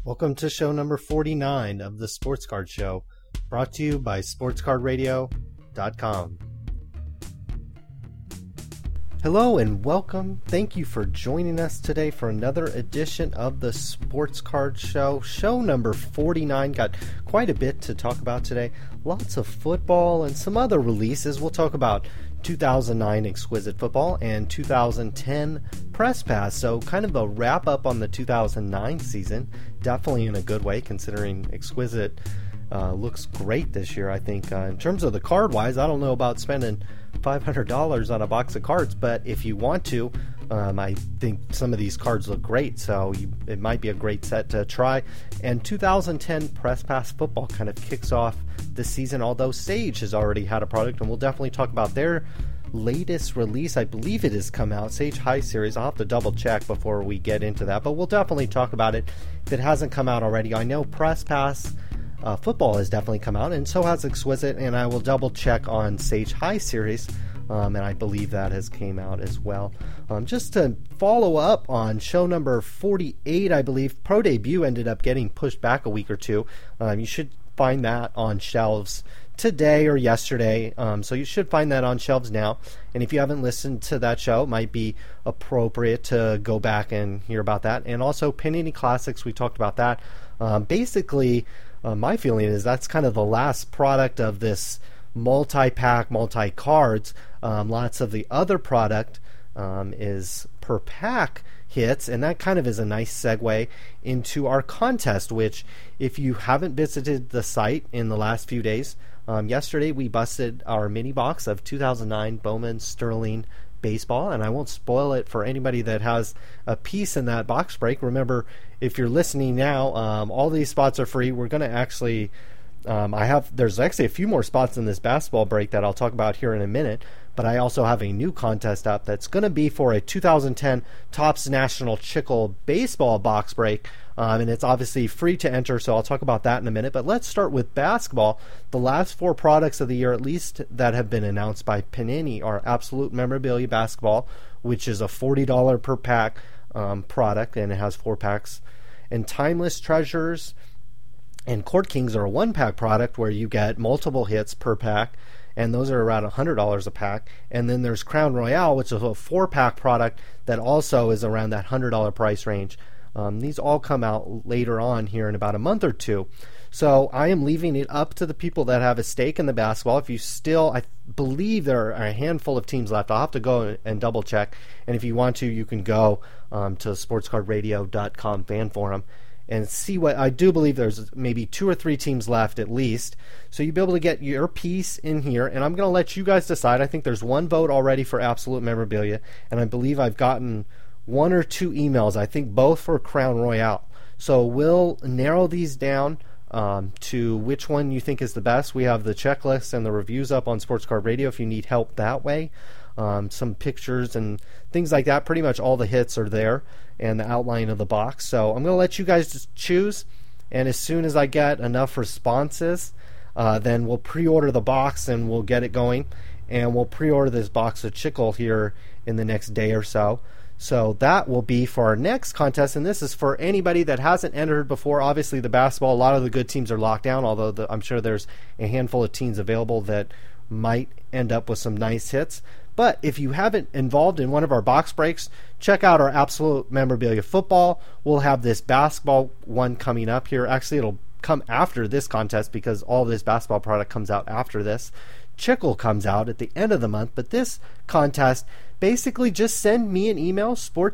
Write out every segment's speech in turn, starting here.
Welcome to show number 49 of the Sports Card Show, brought to you by SportsCardRadio.com. Hello and welcome. Thank you for joining us today for another edition of the Sports Card Show. Show number 49. Got quite a bit to talk about today. Lots of football and some other releases. We'll talk about 2009 Exquisite Football and 2010 Press Pass. So kind of a wrap up on the 2009 season. Definitely in a good way, considering Exquisite looks great this year, I think. In terms of the card wise, I don't know about spending $500 on a box of cards, but if you want to, I think some of these cards look great, so it might be a great set to try. And 2010 Press Pass Football kind of kicks off the season, although Sage has already had a product, and we'll definitely talk about their latest release. I believe it has come out, Sage High Series. I'll have to double check before we get into that, but we'll definitely talk about it if it hasn't come out already. I know Press Pass Football has definitely come out, and so has Exquisite, and I will double check on Sage High Series, and I believe that has came out as well. Just to follow up on show number 48, I believe Pro Debut ended up getting pushed back a week or two. You should find that on shelves today or yesterday, so you should find that on shelves now. And if you haven't listened to that show, it might be appropriate to go back and hear about that. And also Panini Classics, we talked about that. Basically, my feeling is that's kind of the last product of this multi-pack, multi-cards. Lots of the other product is per pack hits, and that kind of is a nice segue into our contest, which if you haven't visited the site in the last few days, yesterday we busted our mini box of 2009 Bowman Sterling Baseball, and I won't spoil it for anybody that has a piece in that box break. Remember, if you're listening now, all these spots are free. We're going to actually there's actually a few more spots in this basketball break that I'll talk about here in a minute, but I also have a new contest up that's going to be for a 2010 Topps National Chickle Baseball box break, and it's obviously free to enter, so I'll talk about that in a minute. But let's start with basketball. The last four products of the year, at least that have been announced by Panini, are Absolute Memorabilia Basketball, which is a $40 per pack product, and it has 4 packs, and Timeless Treasures and Court Kings are a 1-pack product where you get multiple hits per pack, and those are around $100 a pack. And then there's Crown Royale, which is a 4-pack product that also is around that $100 price range. These all come out later on here in about a month or two. So I am leaving it up to the people that have a stake in the basketball. If you still, I believe there are a handful of teams left. I'll have to go and double check. And if you want to, you can go to SportsCardRadio.com fan forum and see what I do believe there's maybe 2 or 3 teams left at least. So you'll be able to get your piece in here, and I'm going to let you guys decide. I think there's 1 vote already for Absolute Memorabilia, and I believe I've gotten 1 or 2 emails, I think both for Crown Royale. So we'll narrow these down to which one you think is the best. We have the checklist and the reviews up on Sports Card Radio if you need help that way. Some pictures and things like that. Pretty much all the hits are there and the outline of the box. So I'm going to let you guys just choose, and as soon as I get enough responses, then we'll pre-order the box and we'll get it going, and we'll pre-order this box of Chickle here in the next day or so. So that will be for our next contest, and this is for anybody that hasn't entered before. Obviously the basketball, a lot of the good teams are locked down, although I'm sure there's a handful of teams available that might end up with some nice hits. But if you haven't involved in one of our box breaks, check out our Absolute Memorabilia Football. We'll have this basketball one coming up here. Actually, it'll come after this contest because all this basketball product comes out after this. Chickle comes out at the end of the month, but this contest, basically just send me an email,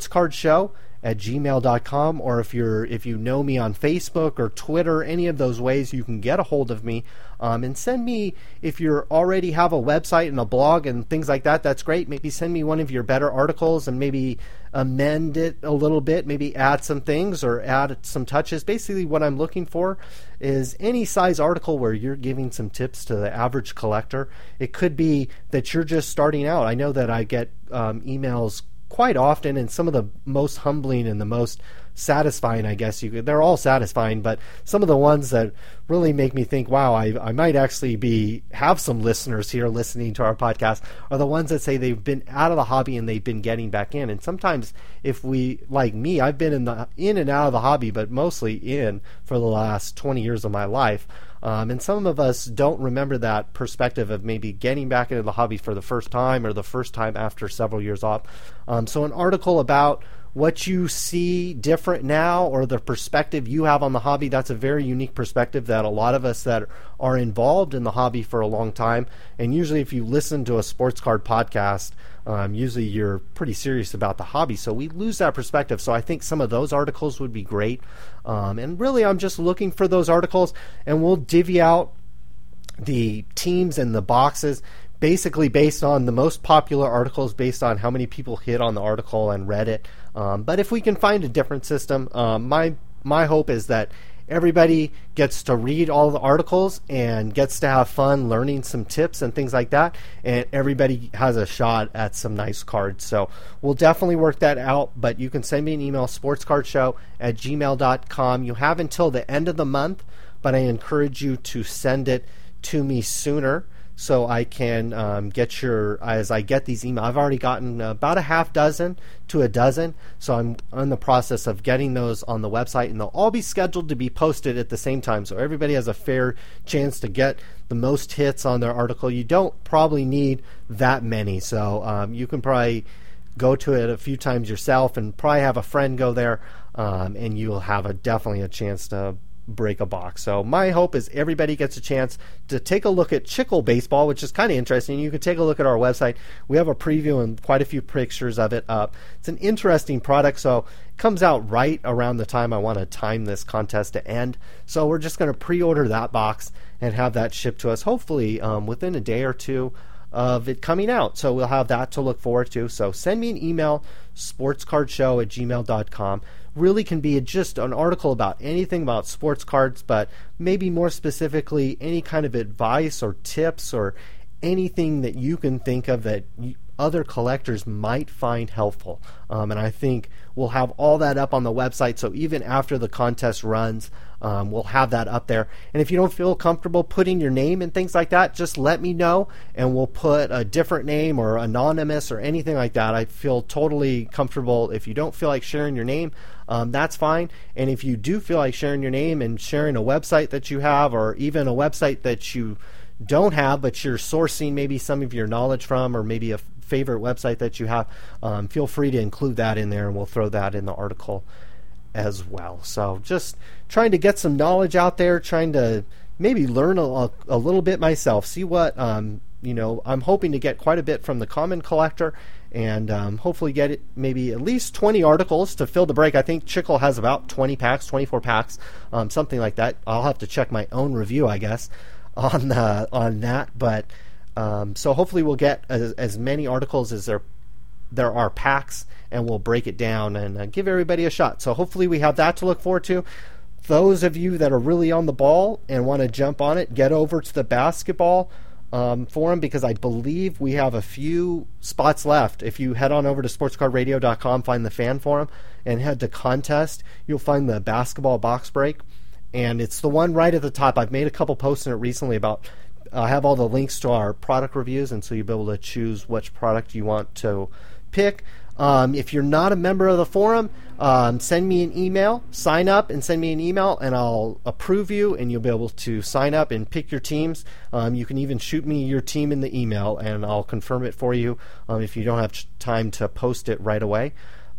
sportscardshow@gmail.com, or if you know me on Facebook or Twitter, any of those ways you can get a hold of me, and send me, if you already have a website and a blog and things like that, that's great. Maybe send me one of your better articles and maybe amend it a little bit, maybe add some things or add some touches. Basically what I'm looking for is any size article where you're giving some tips to the average collector. It could be that you're just starting out. I know that I get emails quite often, and some of the most humbling and the most satisfying, I guess they're all satisfying, but some of the ones that really make me think, wow, I might actually have some listeners here listening to our podcast are the ones that say they've been out of the hobby and they've been getting back in. And sometimes if we, like me, I've been in and out of the hobby, but mostly in for the last 20 years of my life. And some of us don't remember that perspective of maybe getting back into the hobby for the first time or the first time after several years off. So an article about what you see different now or the perspective you have on the hobby, that's a very unique perspective that a lot of us that are involved in the hobby for a long time, and usually if you listen to a sports card podcast, usually you're pretty serious about the hobby, so we lose that perspective. So I think some of those articles would be great, and really I'm just looking for those articles, and we'll divvy out the teams and the boxes basically based on the most popular articles, based on how many people hit on the article and read it. But if we can find a different system, my hope is that everybody gets to read all the articles and gets to have fun learning some tips and things like that, and everybody has a shot at some nice cards. So we'll definitely work that out, but you can send me an email, sportscardshow@gmail.com. You have until the end of the month, but I encourage you to send it to me sooner, so I can as I get these emails. I've already gotten about a half dozen to a dozen, so I'm in the process of getting those on the website, and they'll all be scheduled to be posted at the same time, so everybody has a fair chance to get the most hits on their article. You don't probably need that many, so you can probably go to it a few times yourself and probably have a friend go there, and you'll have definitely a chance to break a box. So my hope is everybody gets a chance to take a look at Chickle Baseball, which is kind of interesting. You can take a look at our website. We have a preview and quite a few pictures of it up. It's an interesting product, so it comes out right around the time I want to time this contest to end. So we're just going to pre-order that box and have that shipped to us, hopefully within a day or two of it coming out. So we'll have that to look forward to. So send me an email, sportscardshow@gmail.com. Really can be just an article about anything about sports cards, but maybe more specifically any kind of advice or tips or anything that you can think of that other collectors might find helpful. And I think we'll have all that up on the website, so even after the contest runs, we'll have that up there. And if you don't feel comfortable putting your name and things like that, just let me know, and we'll put a different name or anonymous or anything like that. I feel totally comfortable. If you don't feel like sharing your name, that's fine. And if you do feel like sharing your name and sharing a website that you have, or even a website that you don't have but you're sourcing maybe some of your knowledge from, or maybe a favorite website that you have, feel free to include that in there, and we'll throw that in the article as well. So just trying to get some knowledge out there, trying to maybe learn a little bit myself, see what I'm hoping to get quite a bit from the Common Collector, and hopefully get it maybe at least 20 articles to fill the break. I think Chickle has about 20 packs, 24 packs, something like that. I'll have to check my own review, I guess, on that, but so hopefully we'll get as many articles as there are packs, and we'll break it down and give everybody a shot. So hopefully we have that to look forward to. Those of you that are really on the ball and want to jump on it, get over to the basketball forum, because I believe we have a few spots left. If you head on over to sportscardradio.com, find the fan forum, and head to contest, you'll find the basketball box break, and it's the one right at the top. I've made a couple posts in it recently about I have all the links to our product reviews, and so you'll be able to choose which product you want to pick. If you're not a member of the forum, send me an email, sign up and send me an email, and I'll approve you, and you'll be able to sign up and pick your teams. You can even shoot me your team in the email, and I'll confirm it for you if you don't have time to post it right away.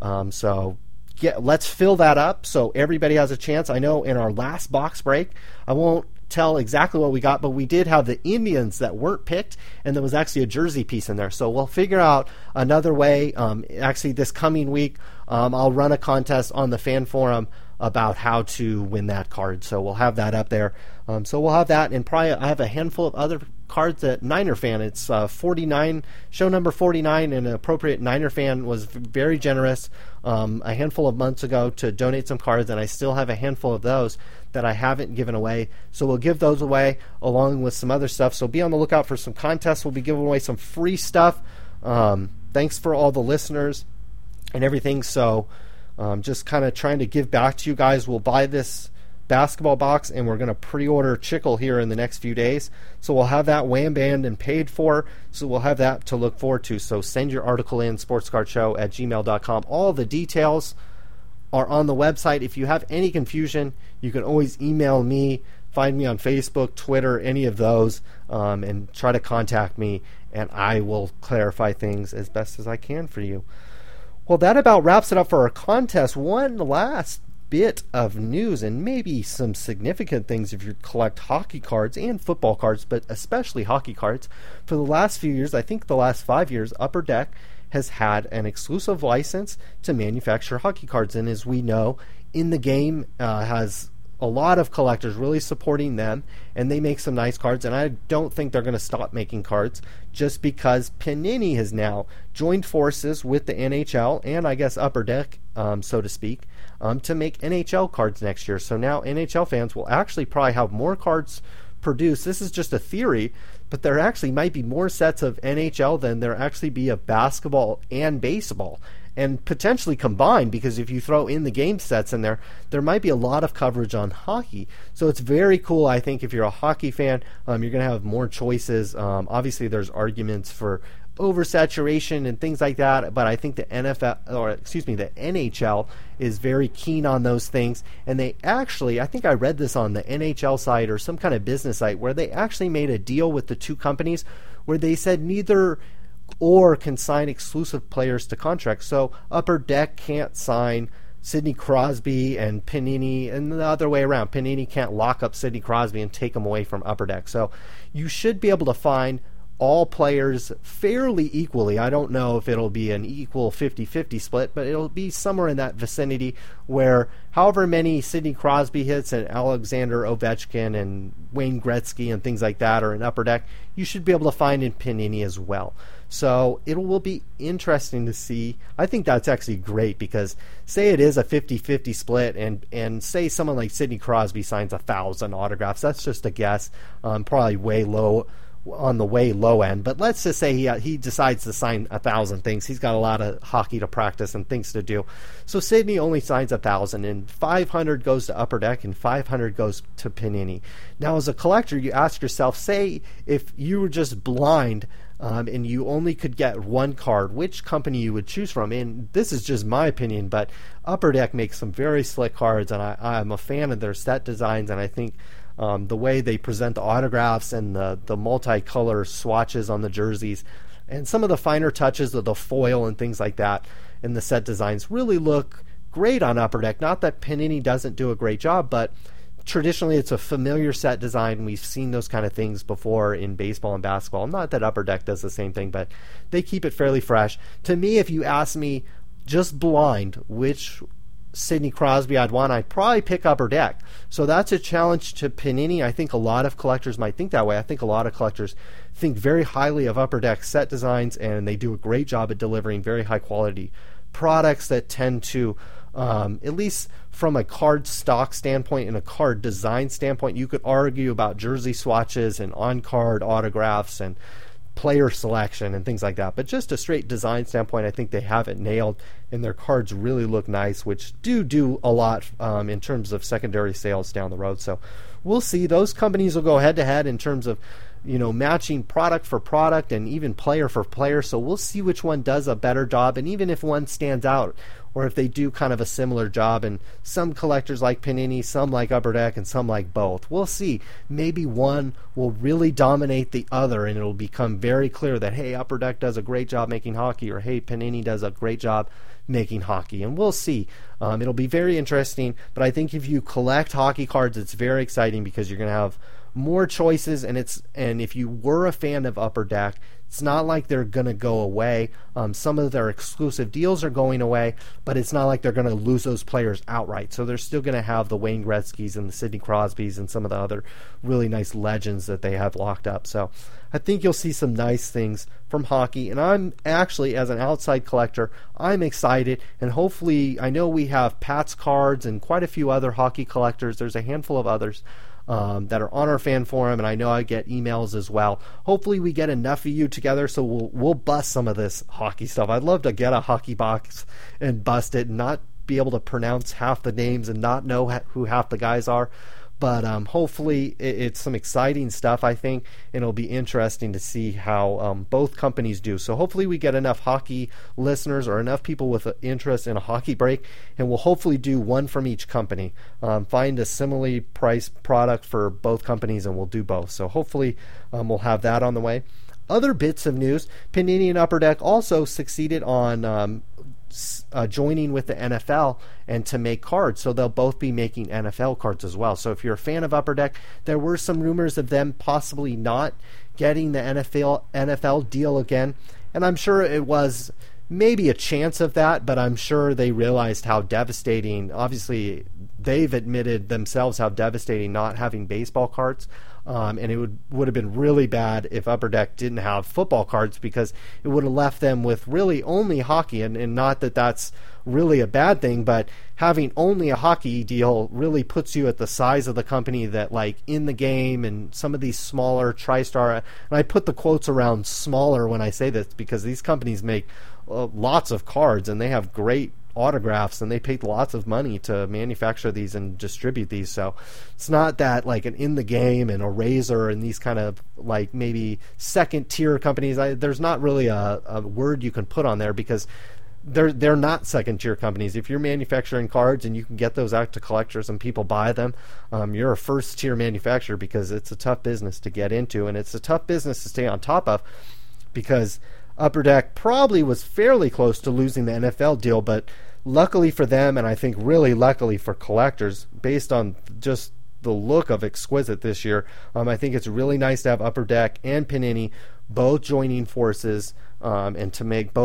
Let's fill that up so everybody has a chance. I know in our last box break, I won't tell exactly what we got, but we did have the Indians that weren't picked, and there was actually a jersey piece in there. So we'll figure out another way. Actually, this coming week, I'll run a contest on the fan forum about how to win that card. So we'll have that up there. So we'll have that, and probably I have a handful of other cards at Niner Fan. It's 49, show number 49, and an appropriate Niner Fan was very generous a handful of months ago to donate some cards, and I still have a handful of those that I haven't given away. So we'll give those away along with some other stuff. So be on the lookout for some contests. We'll be giving away some free stuff. Thanks for all the listeners and everything. So Just kind of trying to give back to you guys. We'll buy this basketball box and we're going to pre-order Chickle here in the next few days. So we'll have that wham band and paid for. So we'll have that to look forward to. So send your article in, sportscardshow@gmail.com. All the details are on the website. If you have any confusion, you can always email me, find me on Facebook, Twitter, any of those, and try to contact me, and I will clarify things as best as I can for you. Well, that about wraps it up for our contest. One last bit of news, and maybe some significant things if you collect hockey cards and football cards, but especially hockey cards. For the last few years, I think the last 5 years, Upper Deck has had an exclusive license to manufacture hockey cards, and as we know, In the Game has a lot of collectors really supporting them, and they make some nice cards, and I don't think they're going to stop making cards just because Panini has now joined forces with the NHL and I guess Upper Deck, so to speak, to make NHL cards next year. So now NHL fans will actually probably have more cards produced. This is just a theory, but there actually might be more sets of NHL than there actually be of basketball and baseball, and potentially combined, because if you throw In the Game sets in there, there might be a lot of coverage on hockey. So it's very cool. I think if you're a hockey fan, you're going to have more choices. Obviously, there's arguments for oversaturation and things like that, but I think the NHL is very keen on those things, and they actually, I think I read this on the NHL site or some kind of business site, where they actually made a deal with the two companies where they said neither or can sign exclusive players to contracts. So Upper Deck can't sign Sidney Crosby and Panini, and the other way around. Panini can't lock up Sidney Crosby and take him away from Upper Deck. So you should be able to find all players fairly equally. I don't know if it'll be an equal 50-50 split, but it'll be somewhere in that vicinity where however many Sidney Crosby hits and Alexander Ovechkin and Wayne Gretzky and things like that are in Upper Deck, you should be able to find in Panini as well. So it will be interesting to see. I think that's actually great, because say it is a 50-50 split, and say someone like Sidney Crosby signs 1,000 autographs. That's just a guess, probably way low end, but let's just say he decides to sign 1,000 things. He's got a lot of hockey to practice and things to do. So Sidney only signs 1,000, and 500 goes to Upper Deck and 500 goes to Panini. Now, as a collector, you ask yourself, say if you were just blind and you only could get one card, which company you would choose from? And this is just my opinion, but Upper Deck makes some very slick cards, and I'm a fan of their set designs, and I think the way they present the autographs and the multicolor swatches on the jerseys and some of the finer touches of the foil and things like that and the set designs really look great on Upper Deck. Not that Panini doesn't do a great job, but traditionally it's a familiar set design. We've seen those kind of things before in baseball and basketball. Not that Upper Deck does the same thing, but they keep it fairly fresh. To me, if you ask me just blind which Sidney Crosby I'd want, I'd probably pick Upper Deck. So that's a challenge to Panini. I think a lot of collectors might think that way. I think a lot of collectors think very highly of Upper Deck set designs, and they do a great job at delivering very high quality products that tend to, at least from a card stock standpoint and a card design standpoint, you could argue about jersey swatches and on-card autographs and player selection and things like that, but just a straight design standpoint, I think they have it nailed, and their cards really look nice, which do a lot in terms of secondary sales down the road. So we'll see. Those companies will go head to head in terms of matching product for product and even player for player. So we'll see which one does a better job, and even if one stands out, or if they do kind of a similar job, and some collectors like Panini, some like Upper Deck, and some like both. We'll see. Maybe one will really dominate the other, and it'll become very clear that, hey, Upper Deck does a great job making hockey, or hey, Panini does a great job making hockey, and we'll see. It'll be very interesting, but I think if you collect hockey cards, it's very exciting because you're going to have more choices, and if you were a fan of Upper Deck, it's not like they're going to go away. Some of their exclusive deals are going away, but it's not like they're going to lose those players outright. So they're still going to have the Wayne Gretzkys and the Sidney Crosbys and some of the other really nice legends that they have locked up. So I think you'll see some nice things from hockey, and I'm actually, as an outside collector, I'm excited, and hopefully, I know we have Pat's Cards and quite a few other hockey collectors. There's a handful of others that are on our fan forum, and I know I get emails as well. Hopefully we get enough of you together so we'll bust some of this hockey stuff. I'd love to get a hockey box and bust it, not be able to pronounce half the names and not know who half the guys are. But hopefully it's some exciting stuff, I think, and it'll be interesting to see how both companies do. So hopefully we get enough hockey listeners or enough people with an interest in a hockey break, and we'll hopefully do one from each company. Find a similarly priced product for both companies, and we'll do both. So hopefully we'll have that on the way. Other bits of news, Panini and Upper Deck also succeeded on joining with the NFL and to make cards, so they'll both be making NFL cards as well. So if you're a fan of Upper Deck, there were some rumors of them possibly not getting the NFL deal again, and I'm sure it was maybe a chance of that, but I'm sure they realized how devastating, obviously they've admitted themselves how devastating not having baseball cards. And it would have been really bad if Upper Deck didn't have football cards, because it would have left them with really only hockey, and not that that's really a bad thing, but having only a hockey deal really puts you at the size of the company that, like, In the Game and some of these smaller TriStar, and I put the quotes around smaller when I say this because these companies make lots of cards and they have great autographs, and they paid lots of money to manufacture these and distribute these. So it's not that like an In the Game and a Razor and these kind of like maybe second tier companies. There's not really a word you can put on there, because they're not second tier companies. If you're manufacturing cards and you can get those out to collectors and people buy them, you're a first tier manufacturer, because it's a tough business to get into, and it's a tough business to stay on top of, because Upper Deck probably was fairly close to losing the NFL deal, but luckily for them, and I think really luckily for collectors, based on just the look of Exquisite this year, I think it's really nice to have Upper Deck and Panini both joining forces, and to make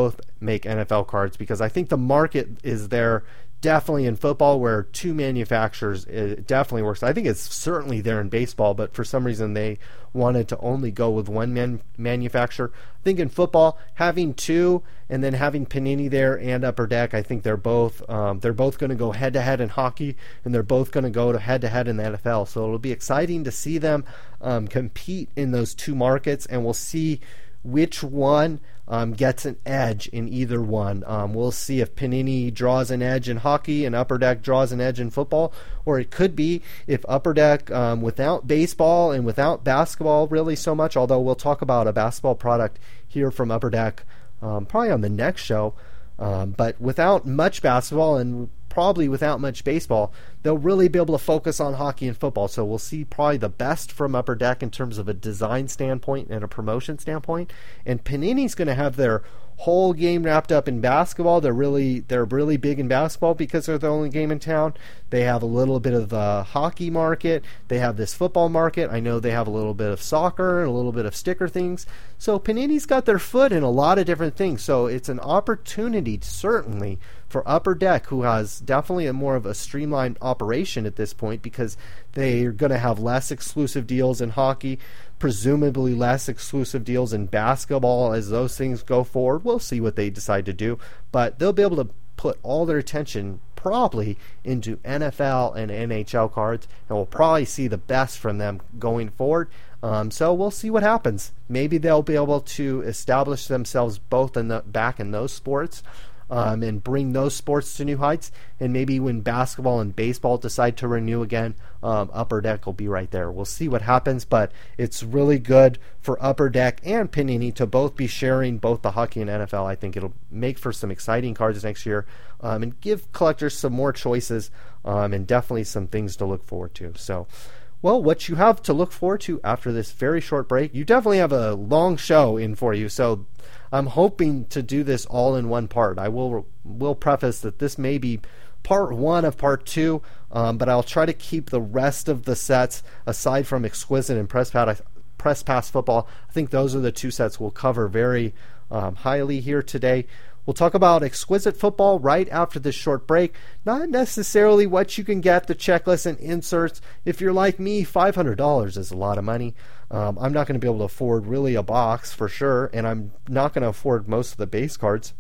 NFL cards, because I think the market is there definitely in football, where two manufacturers, it definitely works. I think it's certainly there in baseball, but for some reason they wanted to only go with one manufacturer. I think in football, having two and then having Panini there and Upper Deck, I think they're both going to go head to head in hockey, and they're both going to go to head to head in the NFL. So it'll be exciting to see them compete in those two markets, and we'll see which one gets an edge in either one. We'll see if Panini draws an edge in hockey and Upper Deck draws an edge in football, or it could be if Upper Deck, without baseball and without basketball really so much, although we'll talk about a basketball product here from Upper Deck probably on the next show, but without much basketball and probably without much baseball, they'll really be able to focus on hockey and football. So we'll see probably the best from Upper Deck in terms of a design standpoint and a promotion standpoint. And Panini's going to have their whole game wrapped up in basketball. They're really big in basketball because they're the only game in town. They have a little bit of the hockey market. They have this football market. I know they have a little bit of soccer and a little bit of sticker things. So Panini's got their foot in a lot of different things. So it's an opportunity, certainly, for Upper Deck, who has definitely a more of a streamlined operation at this point, because they're going to have less exclusive deals in hockey, presumably less exclusive deals in basketball as those things go forward. We'll see what they decide to do, but they'll be able to put all their attention probably into NFL and NHL cards, and we'll probably see the best from them going forward. So we'll see what happens. Maybe they'll be able to establish themselves both back in those sports, and bring those sports to new heights. And maybe when basketball and baseball decide to renew again, Upper Deck will be right there. We'll see what happens, but it's really good for Upper Deck and Panini to both be sharing both the hockey and NFL. I think it'll make for some exciting cards next year, and give collectors some more choices, and definitely some things to look forward to. So, well, what you have to look forward to after this very short break, you definitely have a long show in for you, so I'm hoping to do this all in one part. I will preface that this may be part one of part two, but I'll try to keep the rest of the sets, aside from Exquisite and Press Pass Football. I think those are the two sets we'll cover very highly here today. We'll talk about Exquisite Football right after this short break. Not necessarily what you can get, the checklist and inserts. If you're like me, $500 is a lot of money. I'm not going to be able to afford really a box for sure, and I'm not going to afford most of the base cards.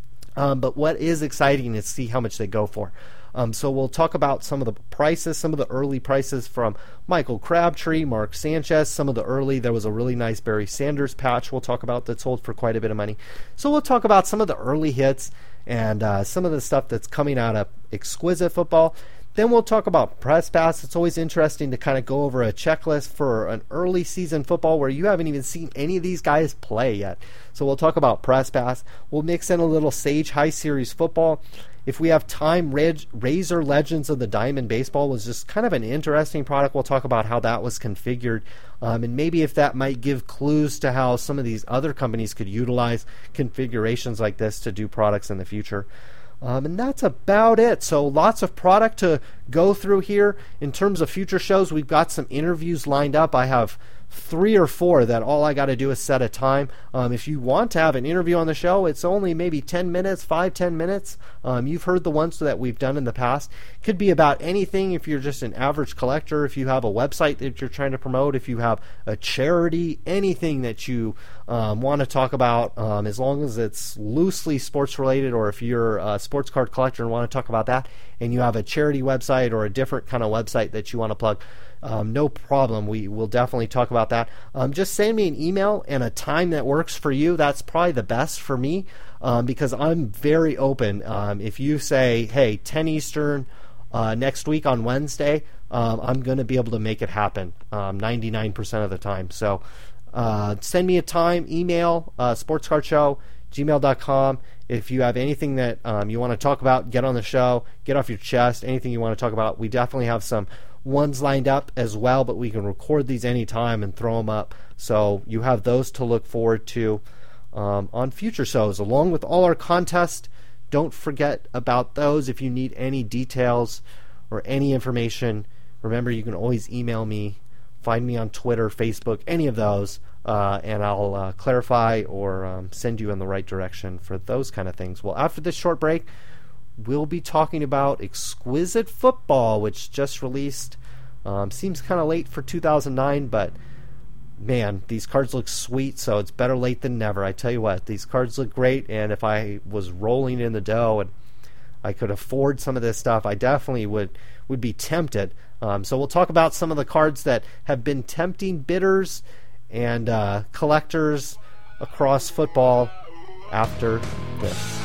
But what is exciting is see how much they go for. So we'll talk about some of the prices, some of the early prices from Michael Crabtree, Mark Sanchez, some of the early. There was a really nice Barry Sanders patch we'll talk about that sold for quite a bit of money. So we'll talk about some of the early hits and some of the stuff that's coming out of Exquisite Football. Then we'll talk about Press Pass. It's always interesting to kind of go over a checklist for an early season football where you haven't even seen any of these guys play yet. So we'll talk about Press Pass. We'll mix in a little Sage High Series football. If we have time, Razor Legends of the Diamond Baseball was just kind of an interesting product. We'll talk about how that was configured, and maybe if that might give clues to how some of these other companies could utilize configurations like this to do products in the future. And that's about it. So lots of product to go through here. In terms of future shows, we've got some interviews lined up. I have 3 or 4 that all I got to do is set a time. If you want to have an interview on the show, it's only maybe 10 minutes, 5-10 minutes. You've heard the ones that we've done in the past. Could be about anything if you're just an average collector, if you have a website that you're trying to promote, if you have a charity, anything that you want to talk about, as long as it's loosely sports related, or if you're a sports card collector and want to talk about that, and you have a charity website or a different kind of website that you want to plug, no problem. We will definitely talk about that. Just send me an email and a time that works for you. That's probably the best for me, because I'm very open. If you say, hey, 10 Eastern next week on Wednesday, I'm going to be able to make it happen 99% of the time. So send me a time, email, sportscardshow@gmail.com. If you have anything that you want to talk about, get on the show, get off your chest, anything you want to talk about. We definitely have some ones lined up as well, but we can record these anytime and throw them up. So you have those to look forward to on future shows, along with all our contests. Don't forget about those. If you need any details or any information, remember you can always email me, find me on Twitter, Facebook, any of those, and I'll clarify or send you in the right direction for those kind of things. Well, after this short break, we'll be talking about Exquisite Football, which just released. Seems kind of late for 2009, but man, these cards look sweet, so it's better late than never. I tell you what, these cards look great, and if I was rolling in the dough and I could afford some of this stuff, I definitely would be tempted. So we'll talk about some of the cards that have been tempting bidders and collectors across football after this.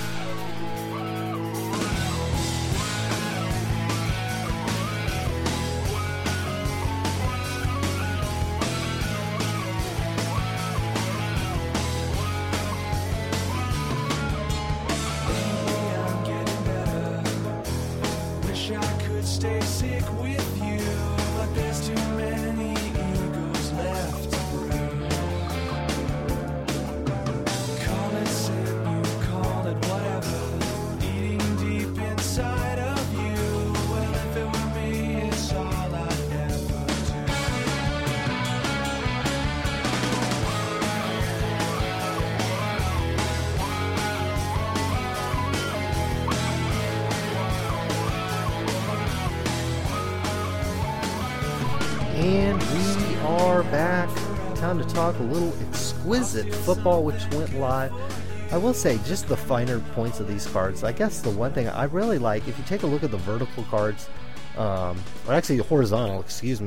And we are back. Time to talk a little Exquisite Football, which went live. I will say, just the finer points of these cards. I guess the one thing I really like, if you take a look at the vertical cards, or actually the horizontal,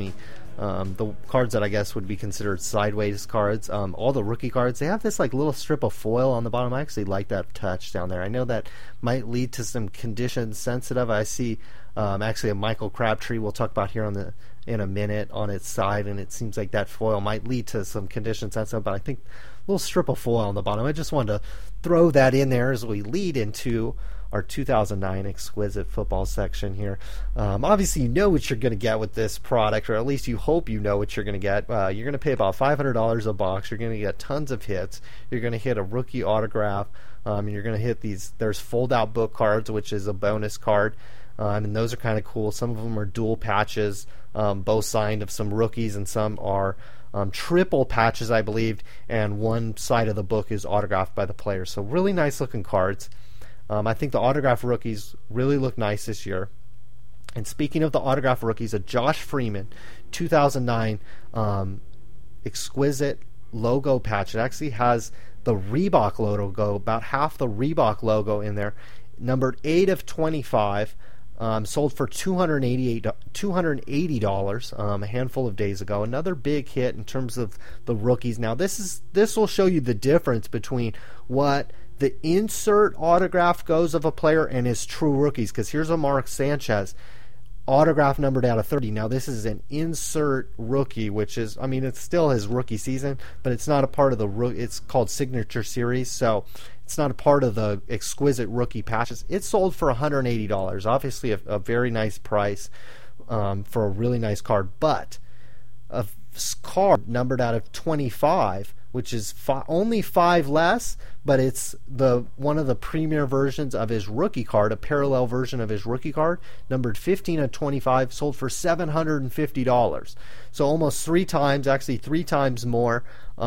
the cards that I guess would be considered sideways cards, all the rookie cards, they have this like little strip of foil on the bottom. I actually like that touch down there. I know that might lead to some condition sensitive. I see actually a Michael Crabtree we'll talk about here in a minute on its side, and it seems like that foil might lead to some condition sensitive, but I think a little strip of foil on the bottom. I just wanted to throw that in there as we lead into our 2009 Exquisite Football section here. Obviously, you know what you're going to get with this product, or at least you hope you know what you're going to get. You're going to pay about $500 a box. You're going to get tons of hits. You're going to hit a rookie autograph. And you're going to hit these. There's fold-out book cards, which is a bonus card. And those are kind of cool. Some of them are dual patches, both signed of some rookies, and some are triple patches, I believe, and one side of the book is autographed by the player. So really nice looking cards. I think the autograph rookies really look nice this year. And speaking of the autograph rookies, a Josh Freeman 2009 Exquisite logo patch. It actually has the Reebok logo, about half the Reebok logo in there, numbered 8 of 25. Sold for $280 a handful of days ago. Another big hit in terms of the rookies. Now this will show you the difference between what the insert autograph goes of a player and his true rookies, because here's a Mark Sanchez, autograph numbered out of 30. Now this is an insert rookie, which is, I mean, it's still his rookie season, but it's not a part of the it's called Signature Series, so it's not a part of the exquisite rookie patches. It's sold for $180. Obviously a very nice price for a really nice card, but a card numbered out of 25, which is only 5 less, but it's one of the premier versions of his rookie card, a parallel version of his rookie card, numbered 15 of 25, sold for $750. So almost 3 times, actually 3 times more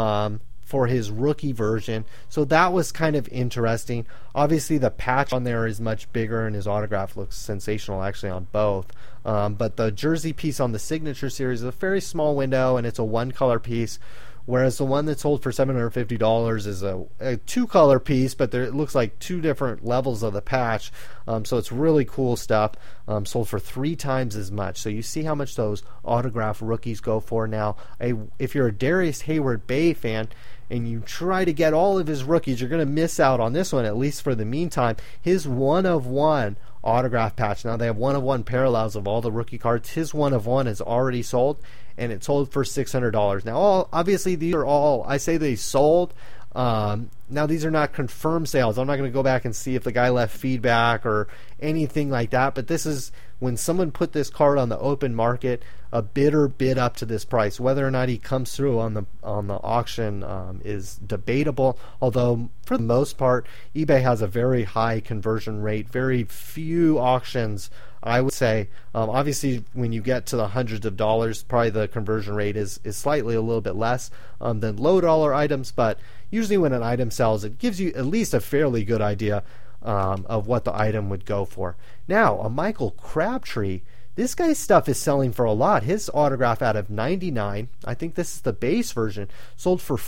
for his rookie version. So that was kind of interesting. Obviously the patch on there is much bigger and his autograph looks sensational actually on both. But the jersey piece on the Signature Series is a very small window and it's a 1-color piece, whereas the one that sold for $750 is a 2-color piece, but it looks like 2 different levels of the patch. So it's really cool stuff. Sold for 3 times as much. So you see how much those autograph rookies go for now. If you're a Darius Hayward-Bay fan and you try to get all of his rookies, you're going to miss out on this one, at least for the meantime. His 1-of-1 autograph patch. Now they have 1-of-1 parallels of all the rookie cards. His 1-of-1 is already sold, and it sold for $600. Now, obviously, these are all, I say they sold. Now, these are not confirmed sales. I'm not going to go back and see if the guy left feedback or anything like that, but this is when someone put this card on the open market, a bidder bid up to this price. Whether or not he comes through on the auction is debatable, although for the most part, eBay has a very high conversion rate. Very few auctions, I would say. Obviously, when you get to the hundreds of dollars, probably the conversion rate is slightly a little bit less than low-dollar items, but usually when an item sells, it gives you at least a fairly good idea of what the item would go for. Now, a Michael Crabtree, this guy's stuff is selling for a lot. His autograph out of 99, I think this is the base version, sold for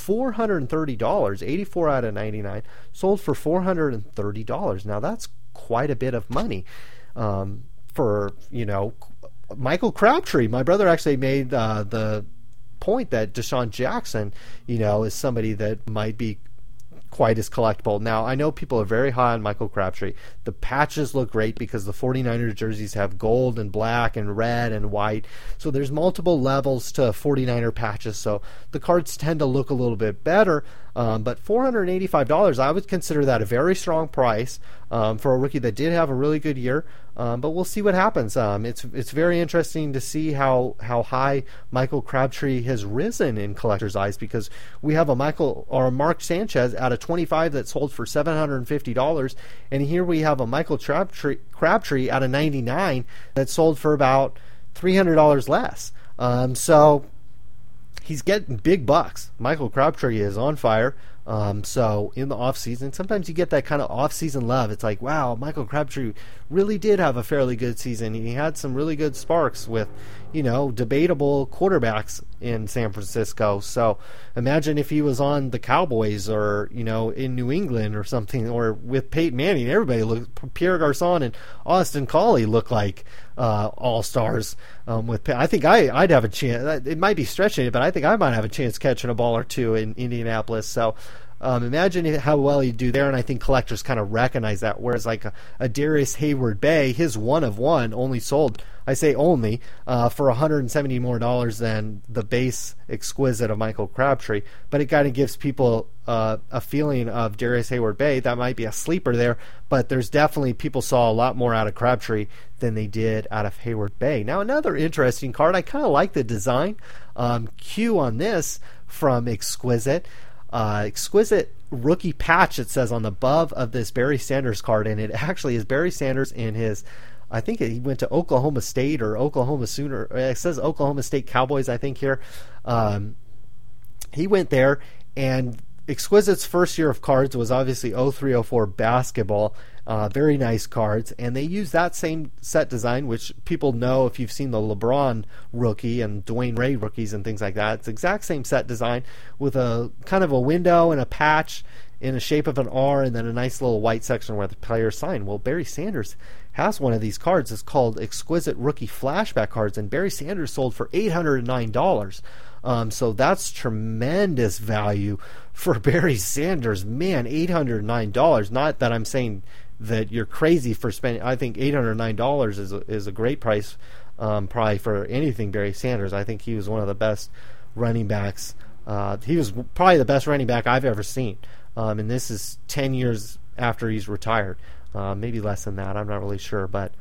$430. 84 out of 99, sold for $430. Now, that's quite a bit of money for, Michael Crabtree. My brother actually made the point that Deshaun Jackson, is somebody that might be quite as collectible. Now, I know people are very high on Michael Crabtree. The patches look great because the 49ers jerseys have gold and black and red and white. So there's multiple levels to 49er patches. So the cards tend to look a little bit better. But $485, I would consider that a very strong price for a rookie that did have a really good year. But we'll see what happens. It's very interesting to see how high Michael Crabtree has risen in collectors' eyes, because we have a Mark Sanchez out of 25 that sold for $750, and here we have a Michael Crabtree out of 99 that sold for about $300 less. So he's getting big bucks. Michael Crabtree is on fire. So in the off season, sometimes you get that kind of off season love. It's like, wow, Michael Crabtree really did have a fairly good season. He had some really good sparks with, debatable quarterbacks in San Francisco. So imagine if he was on the Cowboys or, in New England or something, or with Peyton Manning. Everybody looked, Pierre Garçon and Austin Collie look like all-stars. I think I'd have a chance. It might be stretching it, but I think I might have a chance catching a ball or two in Indianapolis. So imagine how well he'd do there, and I think collectors kind of recognize that. Whereas like a Darius Hayward-Bay, his 1-of-1 only sold, I say only, for $170 more than the base exquisite of Michael Crabtree. But it kind of gives people a feeling of Darius Hayward-Bay. That might be a sleeper there, but there's definitely, people saw a lot more out of Crabtree than they did out of Hayward-Bay. Now, another interesting card, I kind of like the design. Q on this from Exquisite. Exquisite rookie patch, it says on the above of this Barry Sanders card, and it actually is Barry Sanders in his, I think he went to Oklahoma State or Oklahoma Sooner. It says Oklahoma State Cowboys, I think here. He went there, and Exquisite's first year of cards was obviously 03-04 basketball. Very nice cards, and they use that same set design, which people know if you've seen the LeBron rookie and Dwayne Ray rookies and things like that. It's the exact same set design with a kind of a window and a patch in the shape of an R, and then a nice little white section where the players sign. Well, Barry Sanders has one of these cards. It's called Exquisite Rookie Flashback Cards, and Barry Sanders sold for $809. So that's tremendous value for Barry Sanders. Man, $809. Not that I'm saying that you're crazy for spending. I think $809 is a great price, probably for anything Barry Sanders. I think he was one of the best running backs. He was probably the best running back I've ever seen. And this is 10 years after he's retired. Maybe less than that. I'm not really sure, but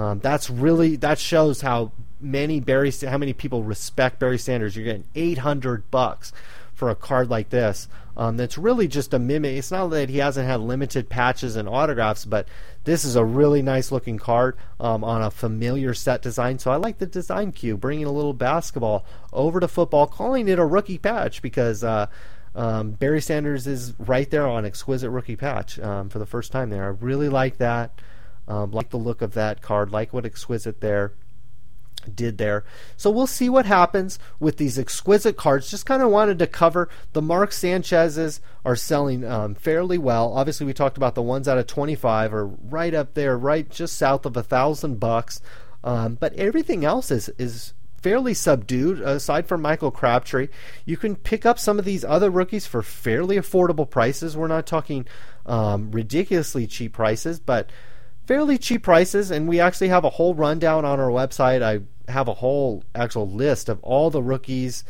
that shows how many people respect Barry Sanders. You're getting $800 for a card like this. That's really just a mimic. It's not that he hasn't had limited patches and autographs, but this is a really nice looking card on a familiar set design. So I like the design cue, bringing a little basketball over to football, calling it a rookie patch because Barry Sanders is right there on exquisite rookie patch for the first time there. I really like that. Like the look of that card, like what Exquisite did there. So we'll see what happens with these exquisite cards. Just kind of wanted to cover the Mark Sanchez's are selling fairly well. Obviously, we talked about the ones out of 25 are right up there, right just south of $1,000. But everything else is fairly subdued. Aside from Michael Crabtree, you can pick up some of these other rookies for fairly affordable prices. We're not talking ridiculously cheap prices, but fairly cheap prices, and we actually have a whole rundown on our website. I have a whole actual list of all the rookies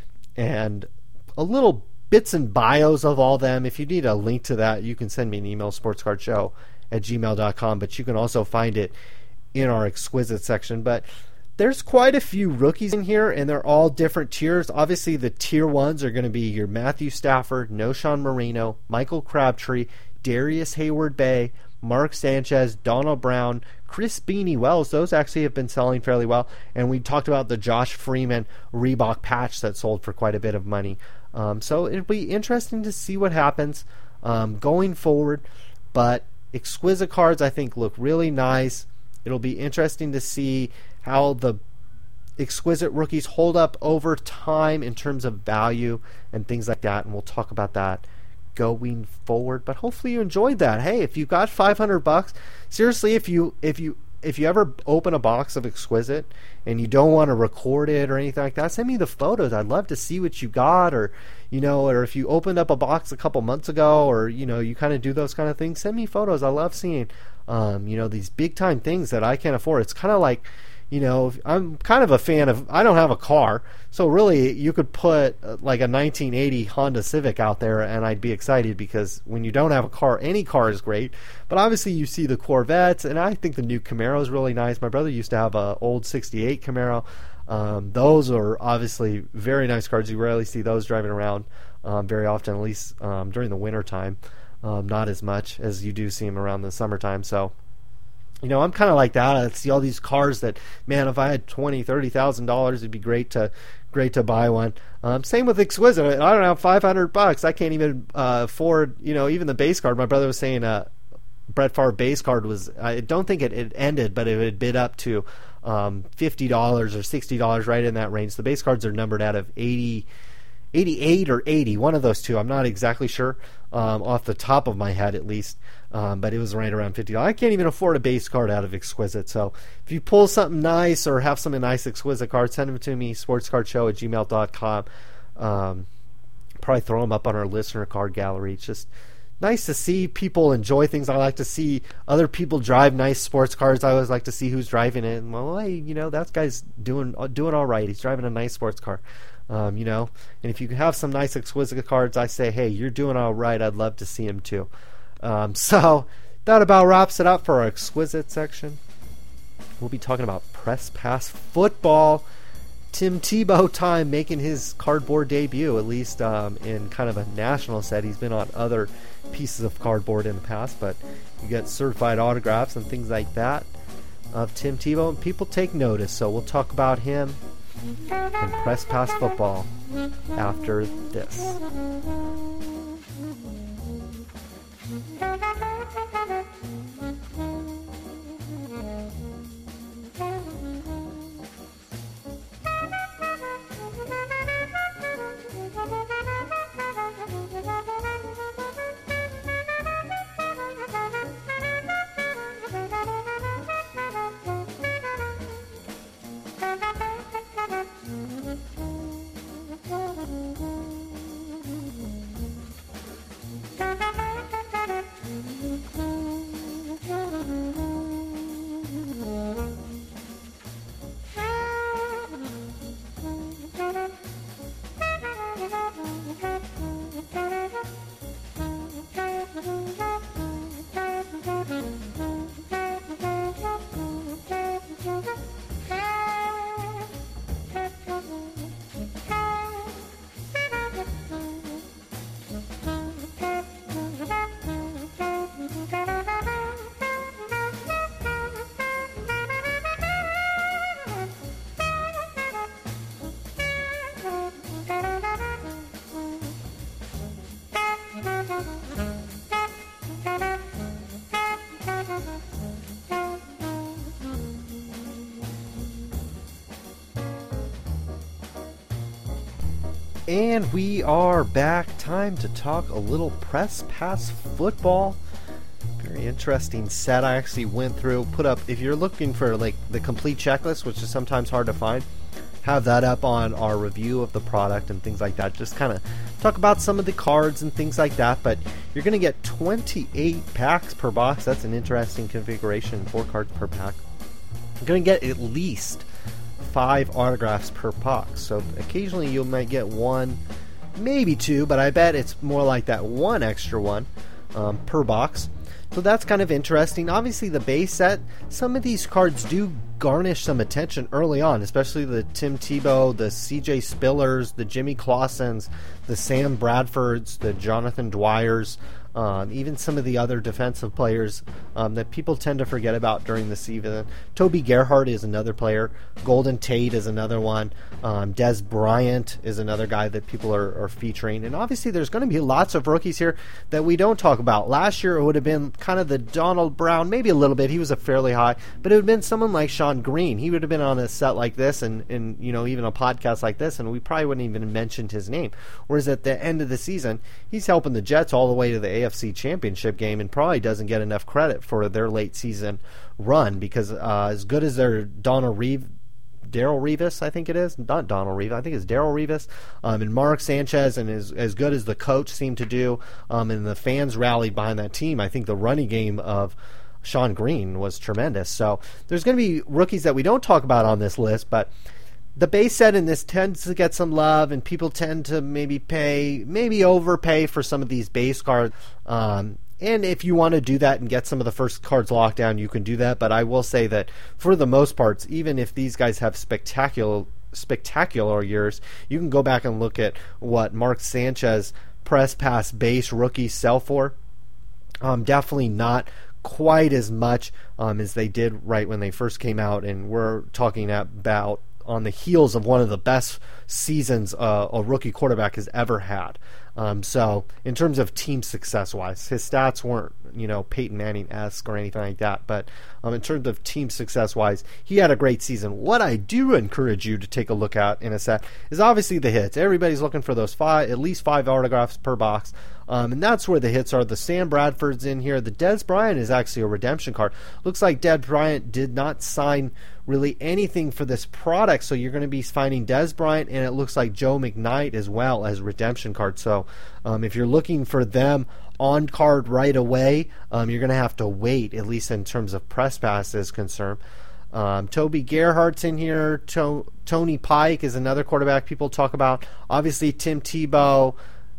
and a little bits and bios of all them. If you need a link to that, you can send me an email, sportscardshow@gmail.com, but you can also find it in our exquisite section. But there's quite a few rookies in here, and they're all different tiers. Obviously, the tier ones are going to be your Matthew Stafford, Knowshon Moreno, Michael Crabtree, Darius Hayward-Bay, Mark Sanchez, Donald Brown, Chris Beanie Wells. Those actually have been selling fairly well. And we talked about the Josh Freeman Reebok patch that sold for quite a bit of money. So it'll be interesting to see what happens going forward. But exquisite cards, I think, look really nice. It'll be interesting to see how the exquisite rookies hold up over time in terms of value and things like that. And we'll talk about that going forward, but hopefully you enjoyed that. Hey, if you got $500, seriously, if you ever open a box of exquisite and you don't want to record it or anything like that, send me the photos. I'd love to see what you got, or or if you opened up a box a couple months ago, or you kind of do those kind of things, send me photos. I love seeing these big time things that I can't afford. It's kind of like, I'm kind of a fan of, I don't have a car, so really you could put like a 1980 Honda Civic out there and I'd be excited, because when you don't have a car, any car is great. But obviously you see the Corvettes, and I think the new Camaro is really nice. My brother used to have an old 68 Camaro. Those are obviously very nice cars. You rarely see those driving around very often, at least during the winter time. Not as much as you do see them around the summertime. So I'm kind of like that. I see all these cars that, man, if I had $20,000-$30,000, it'd be great to buy one. Same with exquisite. I don't have $500. I can't even afford, even the base card. My brother was saying Brett Favre base card was, I don't think it ended, but it had bid up to $50 or $60, right in that range. The base cards are numbered out of 88 or 80, one of those two. I'm not exactly sure off the top of my head, at least, but it was right around $50. I can't even afford a base card out of exquisite. So if you pull something nice or have some nice exquisite cards, send them to me, sportscardshow@gmail.com. Probably throw them up on our listener card gallery. It's just nice to see people enjoy things. I like to see other people drive nice sports cars. I always like to see who's driving it. And, well, hey, that guy's doing all right. He's driving a nice sports car. And if you have some nice exquisite cards, I say, hey, you're doing all right. I'd love to see them too. So that about wraps it up for our exquisite section. We'll be talking about press pass football. Tim Tebow time, making his cardboard debut, at least in kind of a national set. He's been on other pieces of cardboard in the past, but you get certified autographs and things like that of Tim Tebow, and people take notice. So we'll talk about him and press pass football after this. And we are back. Time to talk a little press pass football. Very interesting set I actually went through. Put up, if you're looking for like the complete checklist, which is sometimes hard to find, have that up on our review of the product and things like that. Just kind of talk about some of the cards and things like that. But you're going to get 28 packs per box. That's an interesting configuration, 4 cards per pack. You're going to get at least 5 autographs per box. So occasionally you might get 1, maybe 2, but I bet it's more like that 1 extra one per box. So that's kind of interesting. Obviously the base set, some of these cards do garnish some attention early on, especially the Tim Tebow, the CJ Spillers, the Jimmy Clausens, the Sam Bradfords, the Jonathan Dwyers, even some of the other defensive players that people tend to forget about during the season. Toby Gerhart is another player. Golden Tate is another one. Dez Bryant is another guy that people are featuring. And obviously there's going to be lots of rookies here that we don't talk about. Last year it would have been kind of the Donald Brown, maybe a little bit. He was a fairly high. But it would have been someone like Sean Green. He would have been on a set like this and even a podcast like this, and we probably wouldn't even mentioned his name. Whereas at the end of the season, he's helping the Jets all the way to the AFC Championship game and probably doesn't get enough credit for their late season run because as good as their Darrelle Revis, I think it is. Not Donald Revis, I think it's Darrelle Revis. And Mark Sanchez, and as good as the coach seemed to do, and the fans rallied behind that team, I think the running game of Sean Green was tremendous. So there's going to be rookies that we don't talk about on this list, but the base set in this tends to get some love, and people tend to maybe overpay for some of these base cards. And if you want to do that and get some of the first cards locked down, you can do that. But I will say that for the most parts, even if these guys have spectacular years, you can go back and look at what Mark Sanchez press pass base rookies sell for. Definitely not quite as much as they did right when they first came out, and we're talking about on the heels of one of the best seasons a rookie quarterback has ever had. So in terms of team success wise, his stats weren't Peyton Manning-esque or anything like that, but in terms of team success wise, he had a great season. What I do encourage you to take a look at in a set is obviously the hits. Everybody's looking for those at least 5 autographs per box. And that's where the hits are. The Sam Bradford's in here. The Dez Bryant is actually a redemption card. Looks like Dez Bryant did not sign really anything for this product, so you're going to be finding Dez Bryant, and it looks like Joe McKnight as well as redemption cards. So if you're looking for them on card right away, you're going to have to wait, at least in terms of press pass is concerned. Toby Gerhart's in here. Tony Pike is another quarterback people talk about. Obviously Tim Tebow,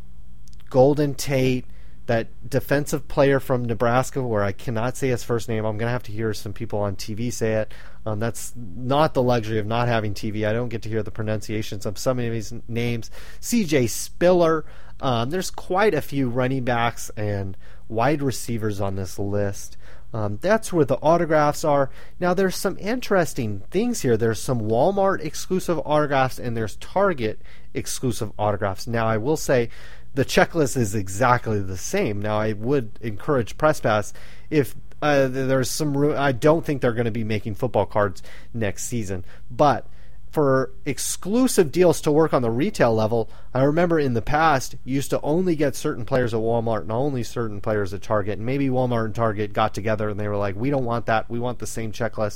Golden Tate, that defensive player from Nebraska where I cannot say his first name. I'm going to have to hear some people on TV say it. That's not the luxury of not having TV. I don't get to hear the pronunciations of some of these names. CJ Spiller. There's quite a few running backs and wide receivers on this list. That's where the autographs are. Now, there's some interesting things here. There's some Walmart exclusive autographs and there's Target exclusive autographs. Now, I will say the checklist is exactly the same. Now, I would encourage PressPass if there's some room. I don't think they're going to be making football cards next season, but for exclusive deals to work on the retail level, I remember in the past you used to only get certain players at Walmart and only certain players at Target, and maybe Walmart and Target got together and they were like, we don't want that, we want the same checklist.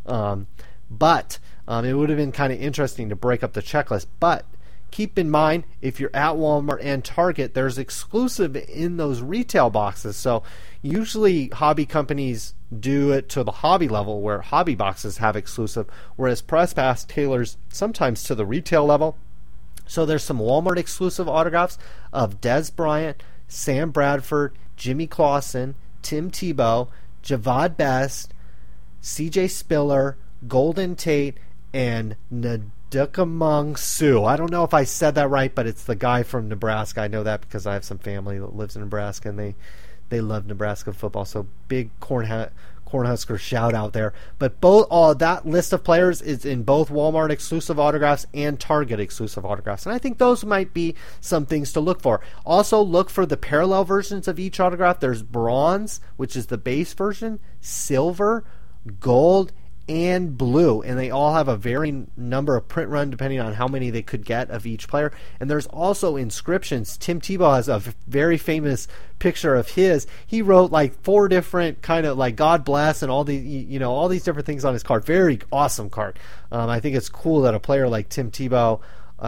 But it would have been kind of interesting to break up the checklist. But keep in mind, if you're at Walmart and Target, there's exclusive in those retail boxes. So usually hobby companies do it to the hobby level where hobby boxes have exclusive, whereas PressPass tailors sometimes to the retail level. So there's some Walmart exclusive autographs of Dez Bryant, Sam Bradford, Jimmy Clausen, Tim Tebow, Javad Best, CJ Spiller, Golden Tate, and Ndamukong Suh. I don't know if I said that right, but it's the guy from Nebraska. I know that because I have some family that lives in Nebraska, and they love Nebraska football. So big Cornhusker shout out there. But all that list of players is in both Walmart exclusive autographs and Target exclusive autographs. And I think those might be some things to look for. Also look for the parallel versions of each autograph. There's bronze, which is the base version, silver, gold, and blue, and they all have a varying number of print run depending on how many they could get of each player. And there's also inscriptions. Tim Tebow has a very famous picture of his. He wrote like 4 different kind of like God bless and all these different things on his card. Very awesome card. I think it's cool that a player like Tim Tebow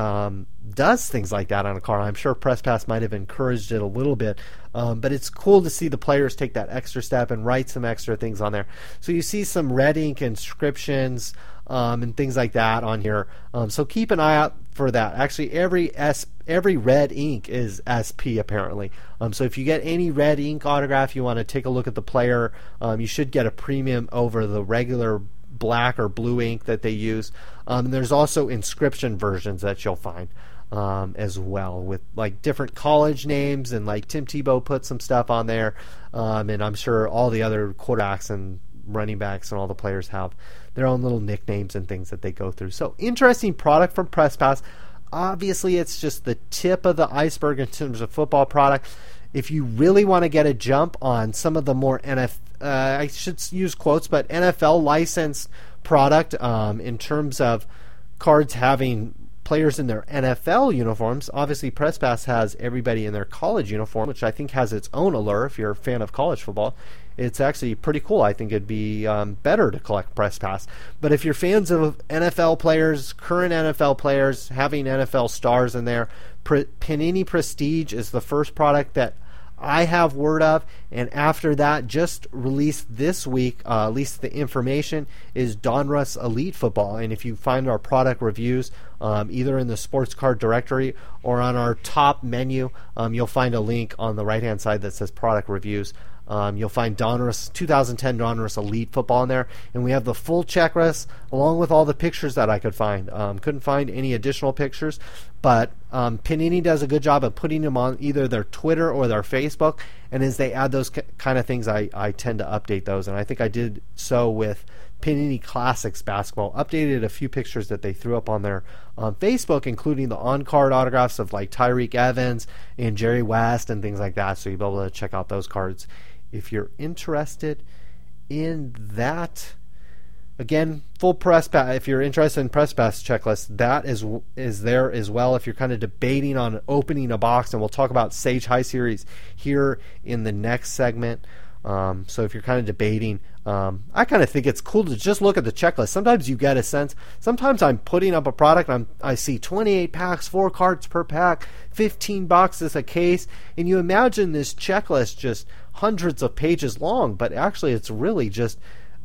does things like that on a card. I'm sure Press Pass might have encouraged it a little bit, but it's cool to see the players take that extra step and write some extra things on there. So you see some red ink inscriptions and things like that on here. So keep an eye out for that. Actually, every red ink is SP apparently. So if you get any red ink autograph, you want to take a look at the player. You should get a premium over the regular black or blue ink that they use. And there's also inscription versions that you'll find as well, with like different college names, and like Tim Tebow put some stuff on there, and I'm sure all the other quarterbacks and running backs and all the players have their own little nicknames and things that they go through. So interesting product from Press Pass. Obviously it's just the tip of the iceberg in terms of football product. If you really want to get a jump on some of the more I should use quotes, but NFL licensed product in terms of cards having players in their NFL uniforms. Obviously, Press Pass has everybody in their college uniform, which I think has its own allure if you're a fan of college football. It's actually pretty cool. I think it'd be better to collect Press Pass. But if you're fans of NFL players, current NFL players, having NFL stars in there, Panini Prestige is the first product that I have word of, and after that, just released this week, at least the information, is Donruss Elite Football. And if you find our product reviews, either in the sports card directory or on our top menu, you'll find a link on the right-hand side that says product reviews. You'll find Donruss 2010 Donruss Elite Football in there, and we have the full checklist along with all the pictures that I could find. Couldn't find any additional pictures, but Panini does a good job of putting them on either their Twitter or their Facebook, and as they add those kind of things, I tend to update those, and I think I did so with Panini Classics Basketball. Updated a few pictures that they threw up on their Facebook, including the on-card autographs of like Tyreek Evans and Jerry West and things like that, so you'll be able to check out those cards if you're interested in that. Again, full Press Pass. If you're interested in Press Pass checklist, that is there as well. If you're kind of debating on opening a box, and we'll talk about Sage High Series here in the next segment. So if you're kind of debating, I kind of think it's cool to just look at the checklist. Sometimes you get a sense. Sometimes I'm putting up a product, and I see 28 packs, 4 cards per pack, 15 boxes a case, and you imagine this checklist just hundreds of pages long, but actually it's really just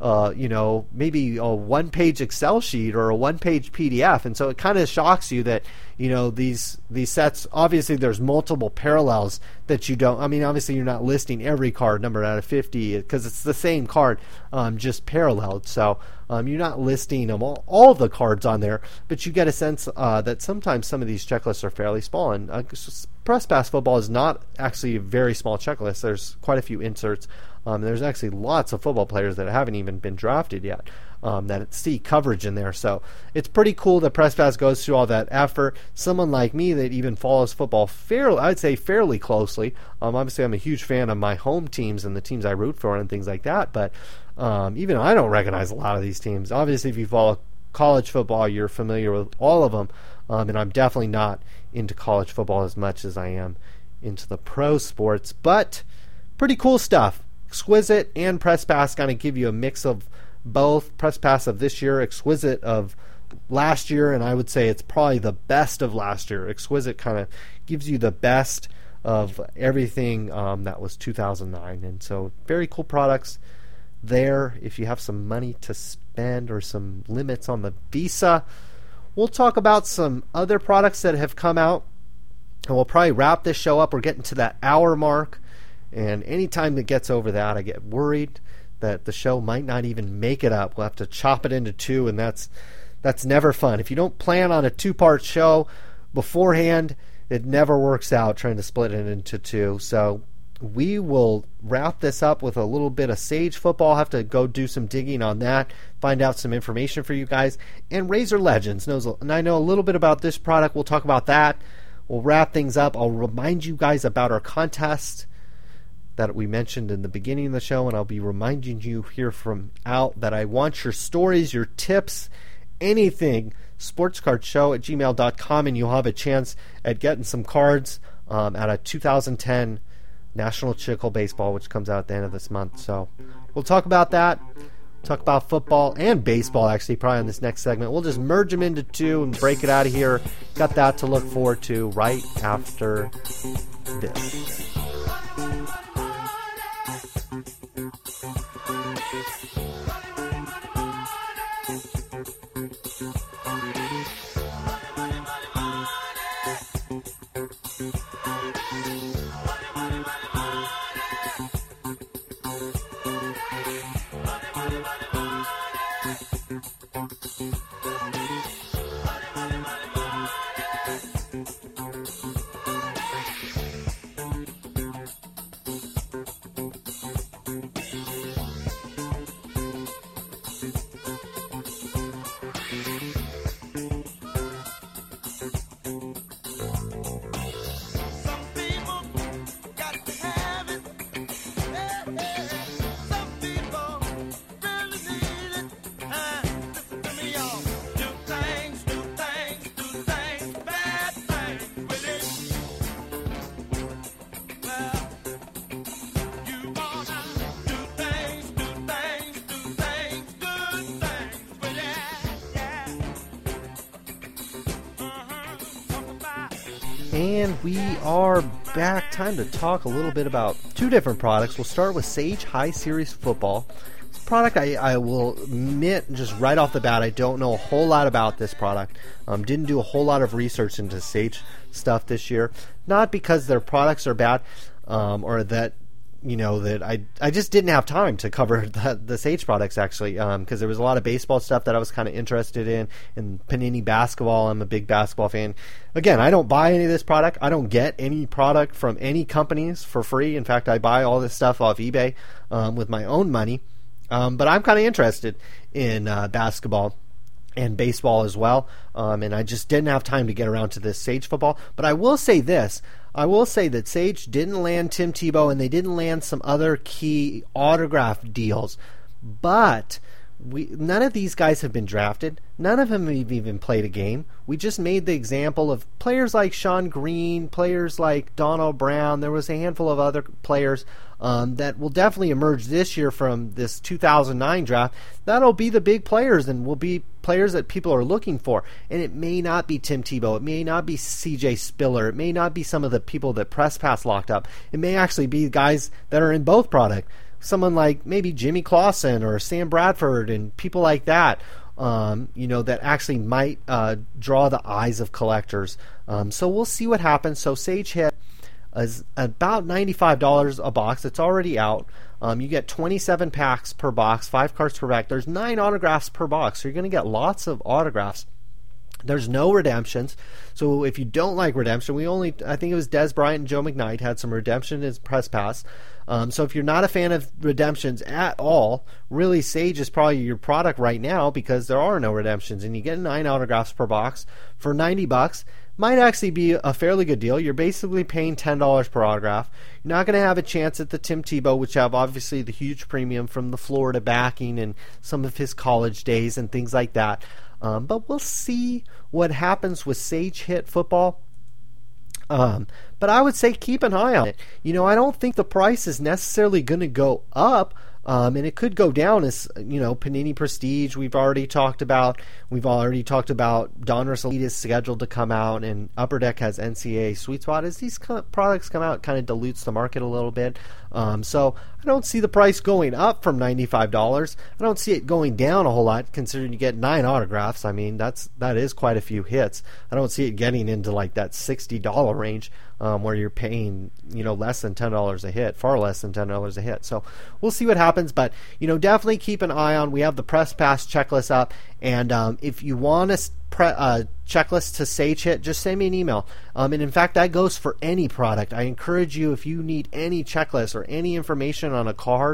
maybe a one-page Excel sheet or a one-page PDF, and so it kind of shocks you that these sets. Obviously, there's multiple parallels that you don't. I mean, obviously, you're not listing every card numbered out of 50 because it's the same card, just paralleled. So you're not listing them all the cards on there, but you get a sense that sometimes some of these checklists are fairly small. And Press Pass Football is not actually a very small checklist. There's quite a few inserts. There's actually lots of football players that haven't even been drafted yet that see coverage in there. So it's pretty cool that Press Pass goes through all that effort. Someone like me that even follows football fairly closely. Obviously, I'm a huge fan of my home teams and the teams I root for and things like that. But even I don't recognize a lot of these teams. Obviously, if you follow college football, you're familiar with all of them. And I'm definitely not into college football as much as I am into the pro sports. But pretty cool stuff. Exquisite and Press Pass kind of give you a mix of both. Press Pass of this year, Exquisite of last year, and I would say it's probably the best of last year. Exquisite kind of gives you the best of everything that was 2009, and so very cool products there if you have some money to spend or some limits on the Visa. We'll talk about some other products that have come out, and we'll probably wrap this show up. We're getting to that hour mark. And anytime it gets over that, I get worried that the show might not even make it up. We'll have to chop it into 2, and that's never fun. If you don't plan on a 2-part show beforehand, it never works out trying to split it into 2. So we will wrap this up with a little bit of Sage Football. I'll have to go do some digging on that, find out some information for you guys. And Razor Legends knows, and I know a little bit about this product. We'll talk about that. We'll wrap things up. I'll remind you guys about our contest that we mentioned in the beginning of the show, and I'll be reminding you here from out that I want your stories, your tips, anything, sportscardshow@gmail.com, and you'll have a chance at getting some cards at a 2010 National Chickle Baseball, which comes out at the end of this month. So we'll talk about that. Talk about football and baseball, actually, probably in this next segment. We'll just merge them into two and break it out of here. Got that to look forward to right after this. And we are back. Time to talk a little bit about two different products. We'll start with Sage High Series Football. This product, I will admit just right off the bat, I don't know a whole lot about this product. Didn't do a whole lot of research into Sage stuff this year. Not because their products are bad or that that I just didn't have time to cover the Sage products, actually, because there was a lot of baseball stuff that I was kind of interested in Panini basketball. I'm a big basketball fan. Again, I don't buy any of this product. I don't get any product from any companies for free. In fact, I buy all this stuff off eBay with my own money. But I'm kind of interested in basketball and baseball as well, and I just didn't have time to get around to this Sage football. But I will say this. I will say that Sage didn't land Tim Tebow, and they didn't land some other key autograph deals. But none of these guys have been drafted. None of them have even played a game. We just made the example of players like Sean Green, players like Donald Brown. There was a handful of other players that will definitely emerge this year from this 2009 draft. That'll be the big players and will be players that people are looking for. And it may not be Tim Tebow. It may not be CJ Spiller. It may not be some of the people that Press Pass locked up. It may actually be guys that are in both product. Someone like maybe Jimmy Clausen or Sam Bradford and people like that, that actually might draw the eyes of collectors. So we'll see what happens. So Sage Hit is about $95 a box. It's already out. You get 27 packs per box, 5 cards per pack. There's 9 autographs per box, so you're going to get lots of autographs. There's no redemptions. So if you don't like redemption, I think it was Des Bryant and Joe McKnight had some redemption as Press Pass. So if you're not a fan of redemptions at all, really Sage is probably your product right now because there are no redemptions, and you get 9 autographs per box for $90. Might actually be a fairly good deal. You're basically paying $10 per autograph. You're not going to have a chance at the Tim Tebow, which have obviously the huge premium from the Florida backing and some of his college days and things like that. But we'll see what happens with Sage Hit football. But I would say keep an eye on it. I don't think the price is necessarily going to go up. And it could go down as, Panini Prestige we've already talked about. We've already talked about Donruss Elite is scheduled to come out, and Upper Deck has NCAA Sweet Spot. As these products come out, it kind of dilutes the market a little bit. So I don't see the price going up from $95. I don't see it going down a whole lot, considering you get 9 autographs. I mean, that is quite a few hits. I don't see it getting into like that $60 range. Where you're paying, less than $10 a hit, far less than $10 a hit. So we'll see what happens, but, definitely keep an eye on. We have the Press Pass checklist up, and if you want a checklist to Sage Hit, just send me an email. And in fact, that goes for any product. I encourage you, if you need any checklist or any information on a card,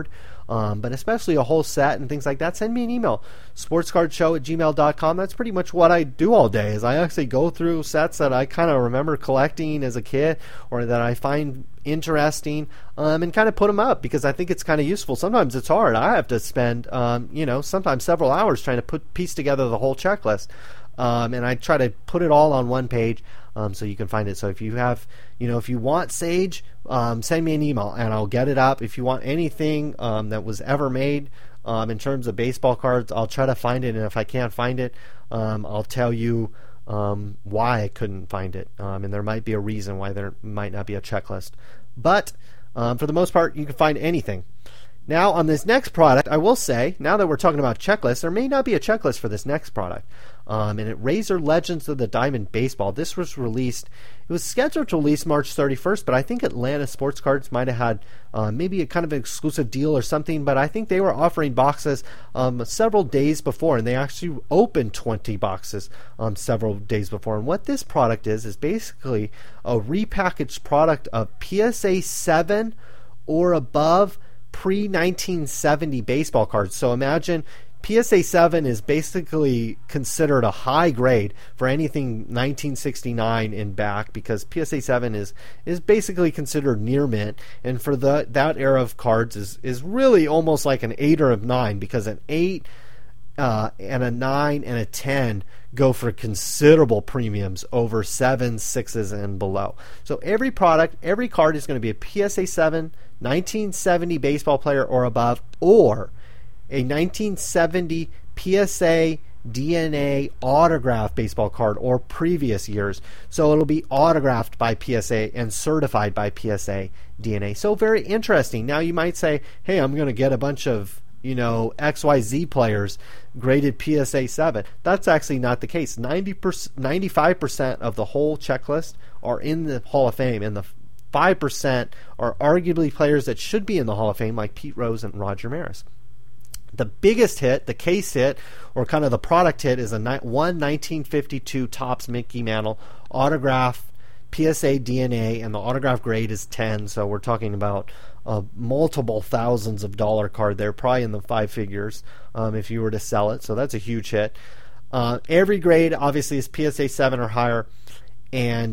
but especially a whole set and things like that, send me an email, sportscardshow@gmail.com. That's pretty much what I do all day, is I actually go through sets that I kind of remember collecting as a kid or that I find interesting, and kind of put them up because I think it's kind of useful. Sometimes it's hard. I have to spend, sometimes several hours trying to piece together the whole checklist. And I try to put it all on one page so you can find it. So if you have, if you want Sage, send me an email and I'll get it up. If you want anything that was ever made in terms of baseball cards, I'll try to find it. And if I can't find it, I'll tell you why I couldn't find it. And there might be a reason why there might not be a checklist. But for the most part, you can find anything. Now, on this next product, I will say, now that we're talking about checklists, there may not be a checklist for this next product. And it Razor Legends of the Diamond Baseball. This was released, it was scheduled to release March 31st, but I think Atlanta Sports Cards might have had maybe a kind of an exclusive deal or something, but I think they were offering boxes several days before, and they actually opened 20 boxes several days before. And what this product is basically a repackaged product of PSA 7 or above pre-1970 baseball cards. So imagine PSA 7 is basically considered a high grade for anything 1969 and back, because PSA 7 is basically considered near mint, and for that era of cards is really almost like an 8 or a 9, because an 8 and a 9 and a 10 go for considerable premiums over 7s, 6s, and below. So every product, every card is going to be a PSA 7, 1970 baseball player or above, or a 1970 PSA DNA autograph baseball card or previous years. So it'll be autographed by PSA and certified by PSA DNA. So very interesting. Now you might say, hey, I'm going to get a bunch of XYZ players graded PSA 7. That's actually not the case. 95% of the whole checklist are in the Hall of Fame, and the 5% are arguably players that should be in the Hall of Fame, like Pete Rose and Roger Maris. The biggest hit, the case hit, or kind of the product hit, is a 1952 Topps Mickey Mantle autograph PSA DNA, and the autograph grade is 10, so we're talking about multiple thousands of dollar card there, probably in the 5 figures if you were to sell it, so that's a huge hit. Every grade obviously is PSA 7 or higher, and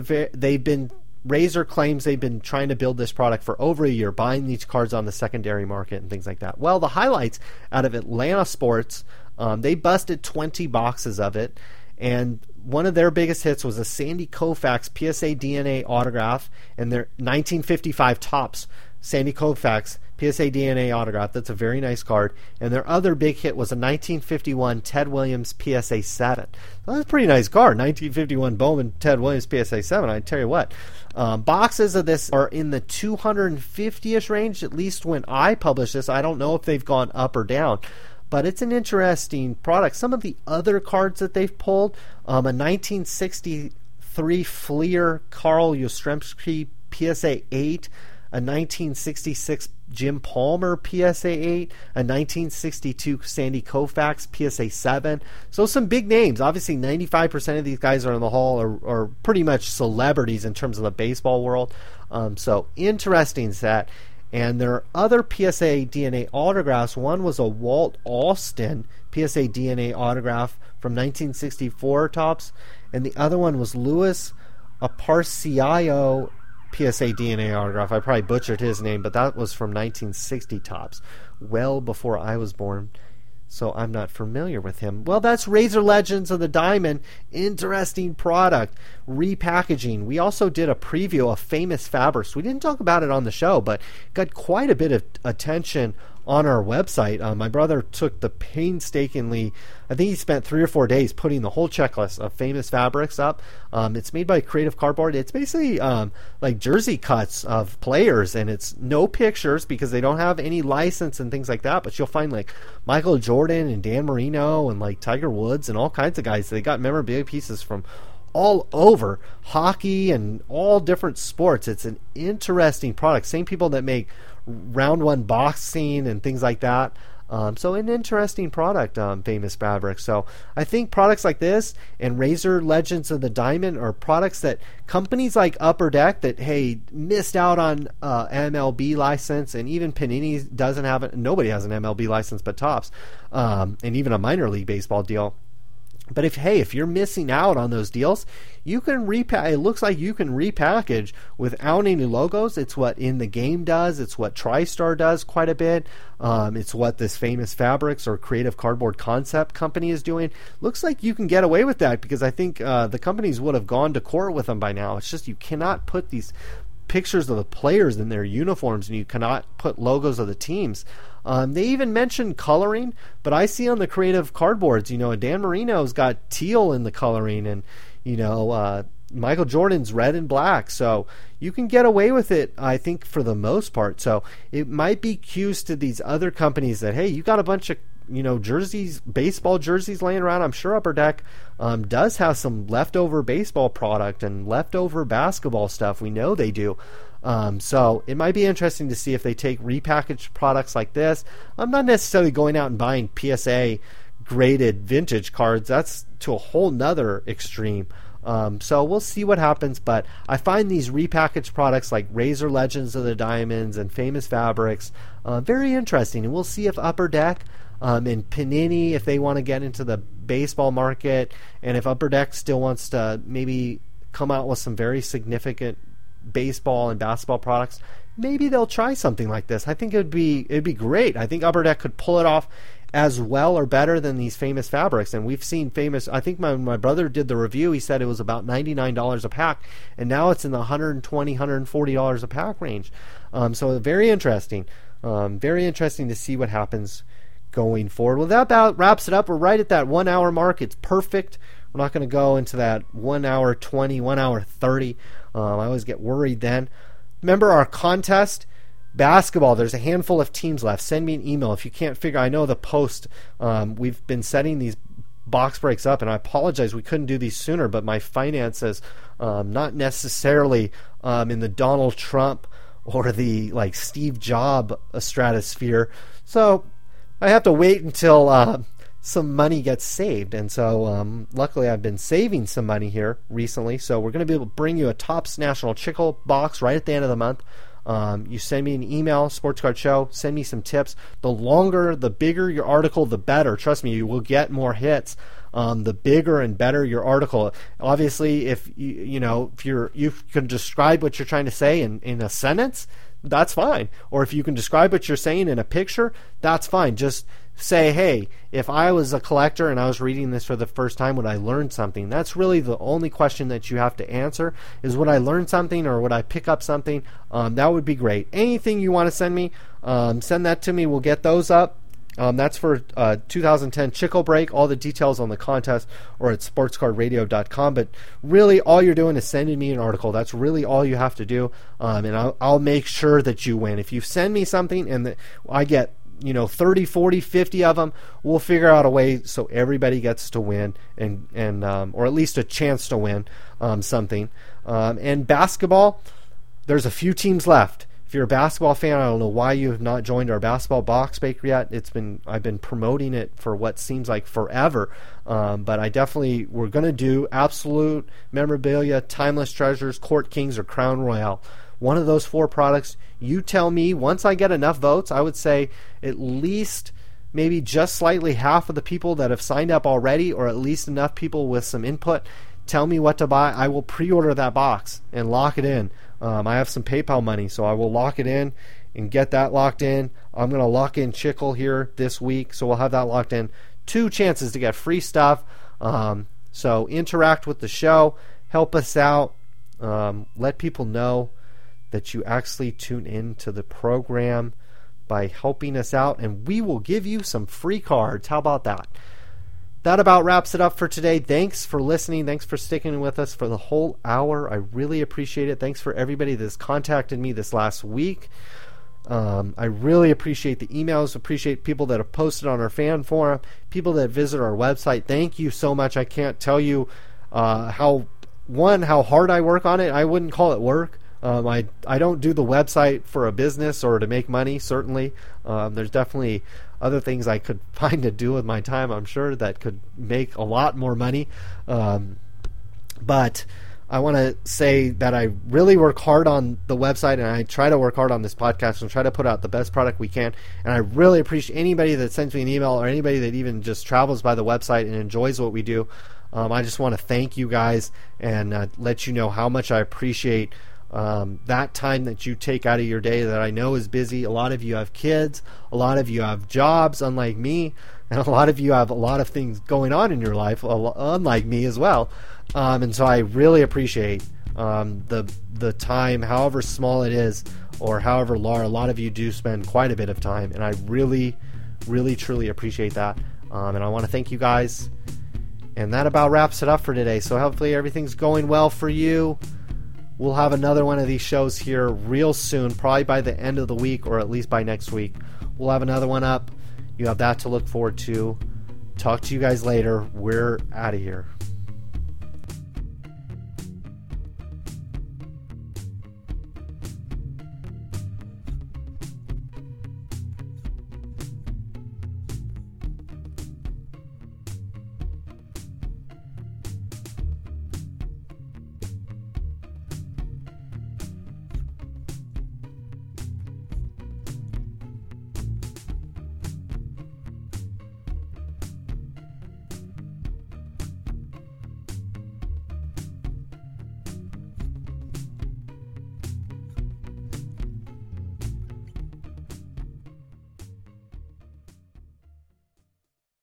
Razor claims they've been trying to build this product for over a year, buying these cards on the secondary market and things like that. Well, the highlights out of Atlanta Sports, they busted 20 boxes of it, and one of their biggest hits was a Sandy Koufax PSA DNA autograph, and their 1955 Topps Sandy Koufax PSA DNA autograph. That's a very nice card. And their other big hit was a 1951 Ted Williams PSA 7. Well, that's a pretty nice card. 1951 Bowman Ted Williams PSA 7. I tell you what. Boxes of this are in the 250-ish range, at least when I published this. I don't know if they've gone up or down, but it's an interesting product. Some of the other cards that they've pulled, a 1963 Fleer Carl Yastrzemski PSA 8, a 1966 Jim Palmer PSA 8, a 1962 Sandy Koufax PSA 7. So some big names. Obviously, 95% of these guys are in the Hall are pretty much celebrities in terms of the baseball world. So interesting set. And there are other PSA DNA autographs. One was a Walt Alston PSA DNA autograph from 1964 Topps, and the other one was Louis Aparciao PSA DNA autograph. I probably butchered his name, but that was from 1960 Topps, well before I was born, so I'm not familiar with him. Well, that's Razor Legends of the Diamond. Interesting product. Repackaging. We also did a preview of Famous Fabrics. We didn't talk about it on the show, but got quite a bit of attention on our website. My brother took the painstakingly, I think he spent 3 or 4 days putting the whole checklist of Famous Fabrics up. It's made by Creative Cardboard. It's basically like jersey cuts of players, and it's no pictures because they don't have any license and things like that, but you'll find like Michael Jordan and Dan Marino and like Tiger Woods and all kinds of guys. They got memorabilia pieces from all over hockey and all different sports. It's an interesting product. Same people that make Round One boxing and things like that. So an interesting product, Famous Fabrics. So I think products like this and Razor Legends of the Diamond are products that companies like Upper Deck that, hey, missed out on MLB license, and even Panini doesn't have it. Nobody has an MLB license but Topps, and even a minor league baseball deal. But if you're missing out on those deals, you can it looks like you can repackage without any logos. It's what In the Game does. It's what TriStar does quite a bit. It's what this Famous Fabrics or Creative Cardboard Concept company is doing. Looks like you can get away with that, because I think the companies would have gone to court with them by now. It's just you cannot put these pictures of the players in their uniforms, and you cannot put logos of the teams. They even mentioned coloring, but I see on the Creative Cardboards, Dan Marino's got teal in the coloring, and Michael Jordan's red and black. So you can get away with it, I think, for the most part. So it might be cues to these other companies that, hey, you got a bunch of jerseys, baseball jerseys laying around. I'm sure Upper Deck does have some leftover baseball product and leftover basketball stuff. We know they do. So it might be interesting to see if they take repackaged products like this. I'm not necessarily going out and buying PSA graded vintage cards. That's to a whole nother extreme. So we'll see what happens, but I find these repackaged products like Razor Legends of the Diamonds and Famous Fabrics very interesting, and we'll see if Upper Deck and Panini, if they want to get into the baseball market, and if Upper Deck still wants to maybe come out with some very significant baseball and basketball products, maybe they'll try something like this. I think it'd be great. I think Upper Deck could pull it off as well or better than these Famous Fabrics. And we've seen Famous, I think my brother did the review, he said it was about $99 a pack, and now it's in the $120, $140 a pack range. So very interesting. Very interesting to see what happens going forward. Well, that about wraps it up. We're right at that 1 hour mark. It's perfect. We're not going to go into that 1 hour 20, 1 hour 30. I always get worried then. Remember our contest? Basketball, there's a handful of teams left. Send me an email if you can't figure. I know the post, we've been setting these box breaks up, and I apologize we couldn't do these sooner, but my finances, not necessarily in the Donald Trump or the Steve Jobs stratosphere. So I have to wait until some money gets saved, and so luckily I've been saving some money here recently, so we're going to be able to bring you a Topps National Chickle box right at the end of the month. You send me an email, Sports Card Show, send me some tips. The longer, the bigger your article, the better. Trust me, you will get more hits. The bigger and better your article. Obviously, if you can describe what you're trying to say in a sentence, that's fine. Or if you can describe what you're saying in a picture, that's fine. Just say, hey, if I was a collector and I was reading this for the first time, would I learn something? That's really the only question that you have to answer, is would I learn something or would I pick up something? That would be great. Anything you want to send me, send that to me. We'll get those up. That's for 2010 Chickle Break. All the details on the contest or at sportscardradio.com. But really, all you're doing is sending me an article. That's really all you have to do. And I'll make sure that you win. If you send me something and I get 30, 40, 50 of them, we'll figure out a way so everybody gets to win and or at least a chance to win something. And basketball, there's a few teams left. If you're a basketball fan, I don't know why you have not joined our basketball box break yet. I've been promoting it for what seems like forever, but we're going to do Absolute Memorabilia, Timeless Treasures, Court Kings, or Crown Royale. One of those four products. You tell me, once I get enough votes, I would say at least maybe just slightly half of the people that have signed up already, or at least enough people with some input, tell me what to buy. I will pre-order that box and lock it in. I have some PayPal money, so I will lock it in and get that locked in. I'm going to lock in Chickle here this week, so we'll have that locked in. 2 chances to get free stuff. So interact with the show. Help us out. Let people know that you actually tune in to the program by helping us out, and we will give you some free cards. How about that? That about wraps it up for today. Thanks for listening. Thanks for sticking with us for the whole hour. I really appreciate it. Thanks for everybody that's contacted me this last week. I really appreciate the emails, appreciate people that have posted on our fan forum, people that visit our website. Thank you so much. I can't tell you how hard I work on it. I wouldn't call it work. I don't do the website for a business or to make money, certainly. There's definitely other things I could find to do with my time, I'm sure, that could make a lot more money. But I want to say that I really work hard on the website, and I try to work hard on this podcast and try to put out the best product we can. And I really appreciate anybody that sends me an email or anybody that even just travels by the website and enjoys what we do. I just want to thank you guys and let you know how much I appreciate that time that you take out of your day that I know is busy. A lot of you have kids, a lot of you have jobs, unlike me, and a lot of you have a lot of things going on in your life, unlike me as well. And so I really appreciate the time, however small it is, or however large. A lot of you do spend quite a bit of time, and I really, really, truly appreciate that. And I want to thank you guys. And that about wraps it up for today. So hopefully everything's going well for you. We'll have another one of these shows here real soon, probably by the end of the week or at least by next week. We'll have another one up. You have that to look forward to. Talk to you guys later. We're out of here.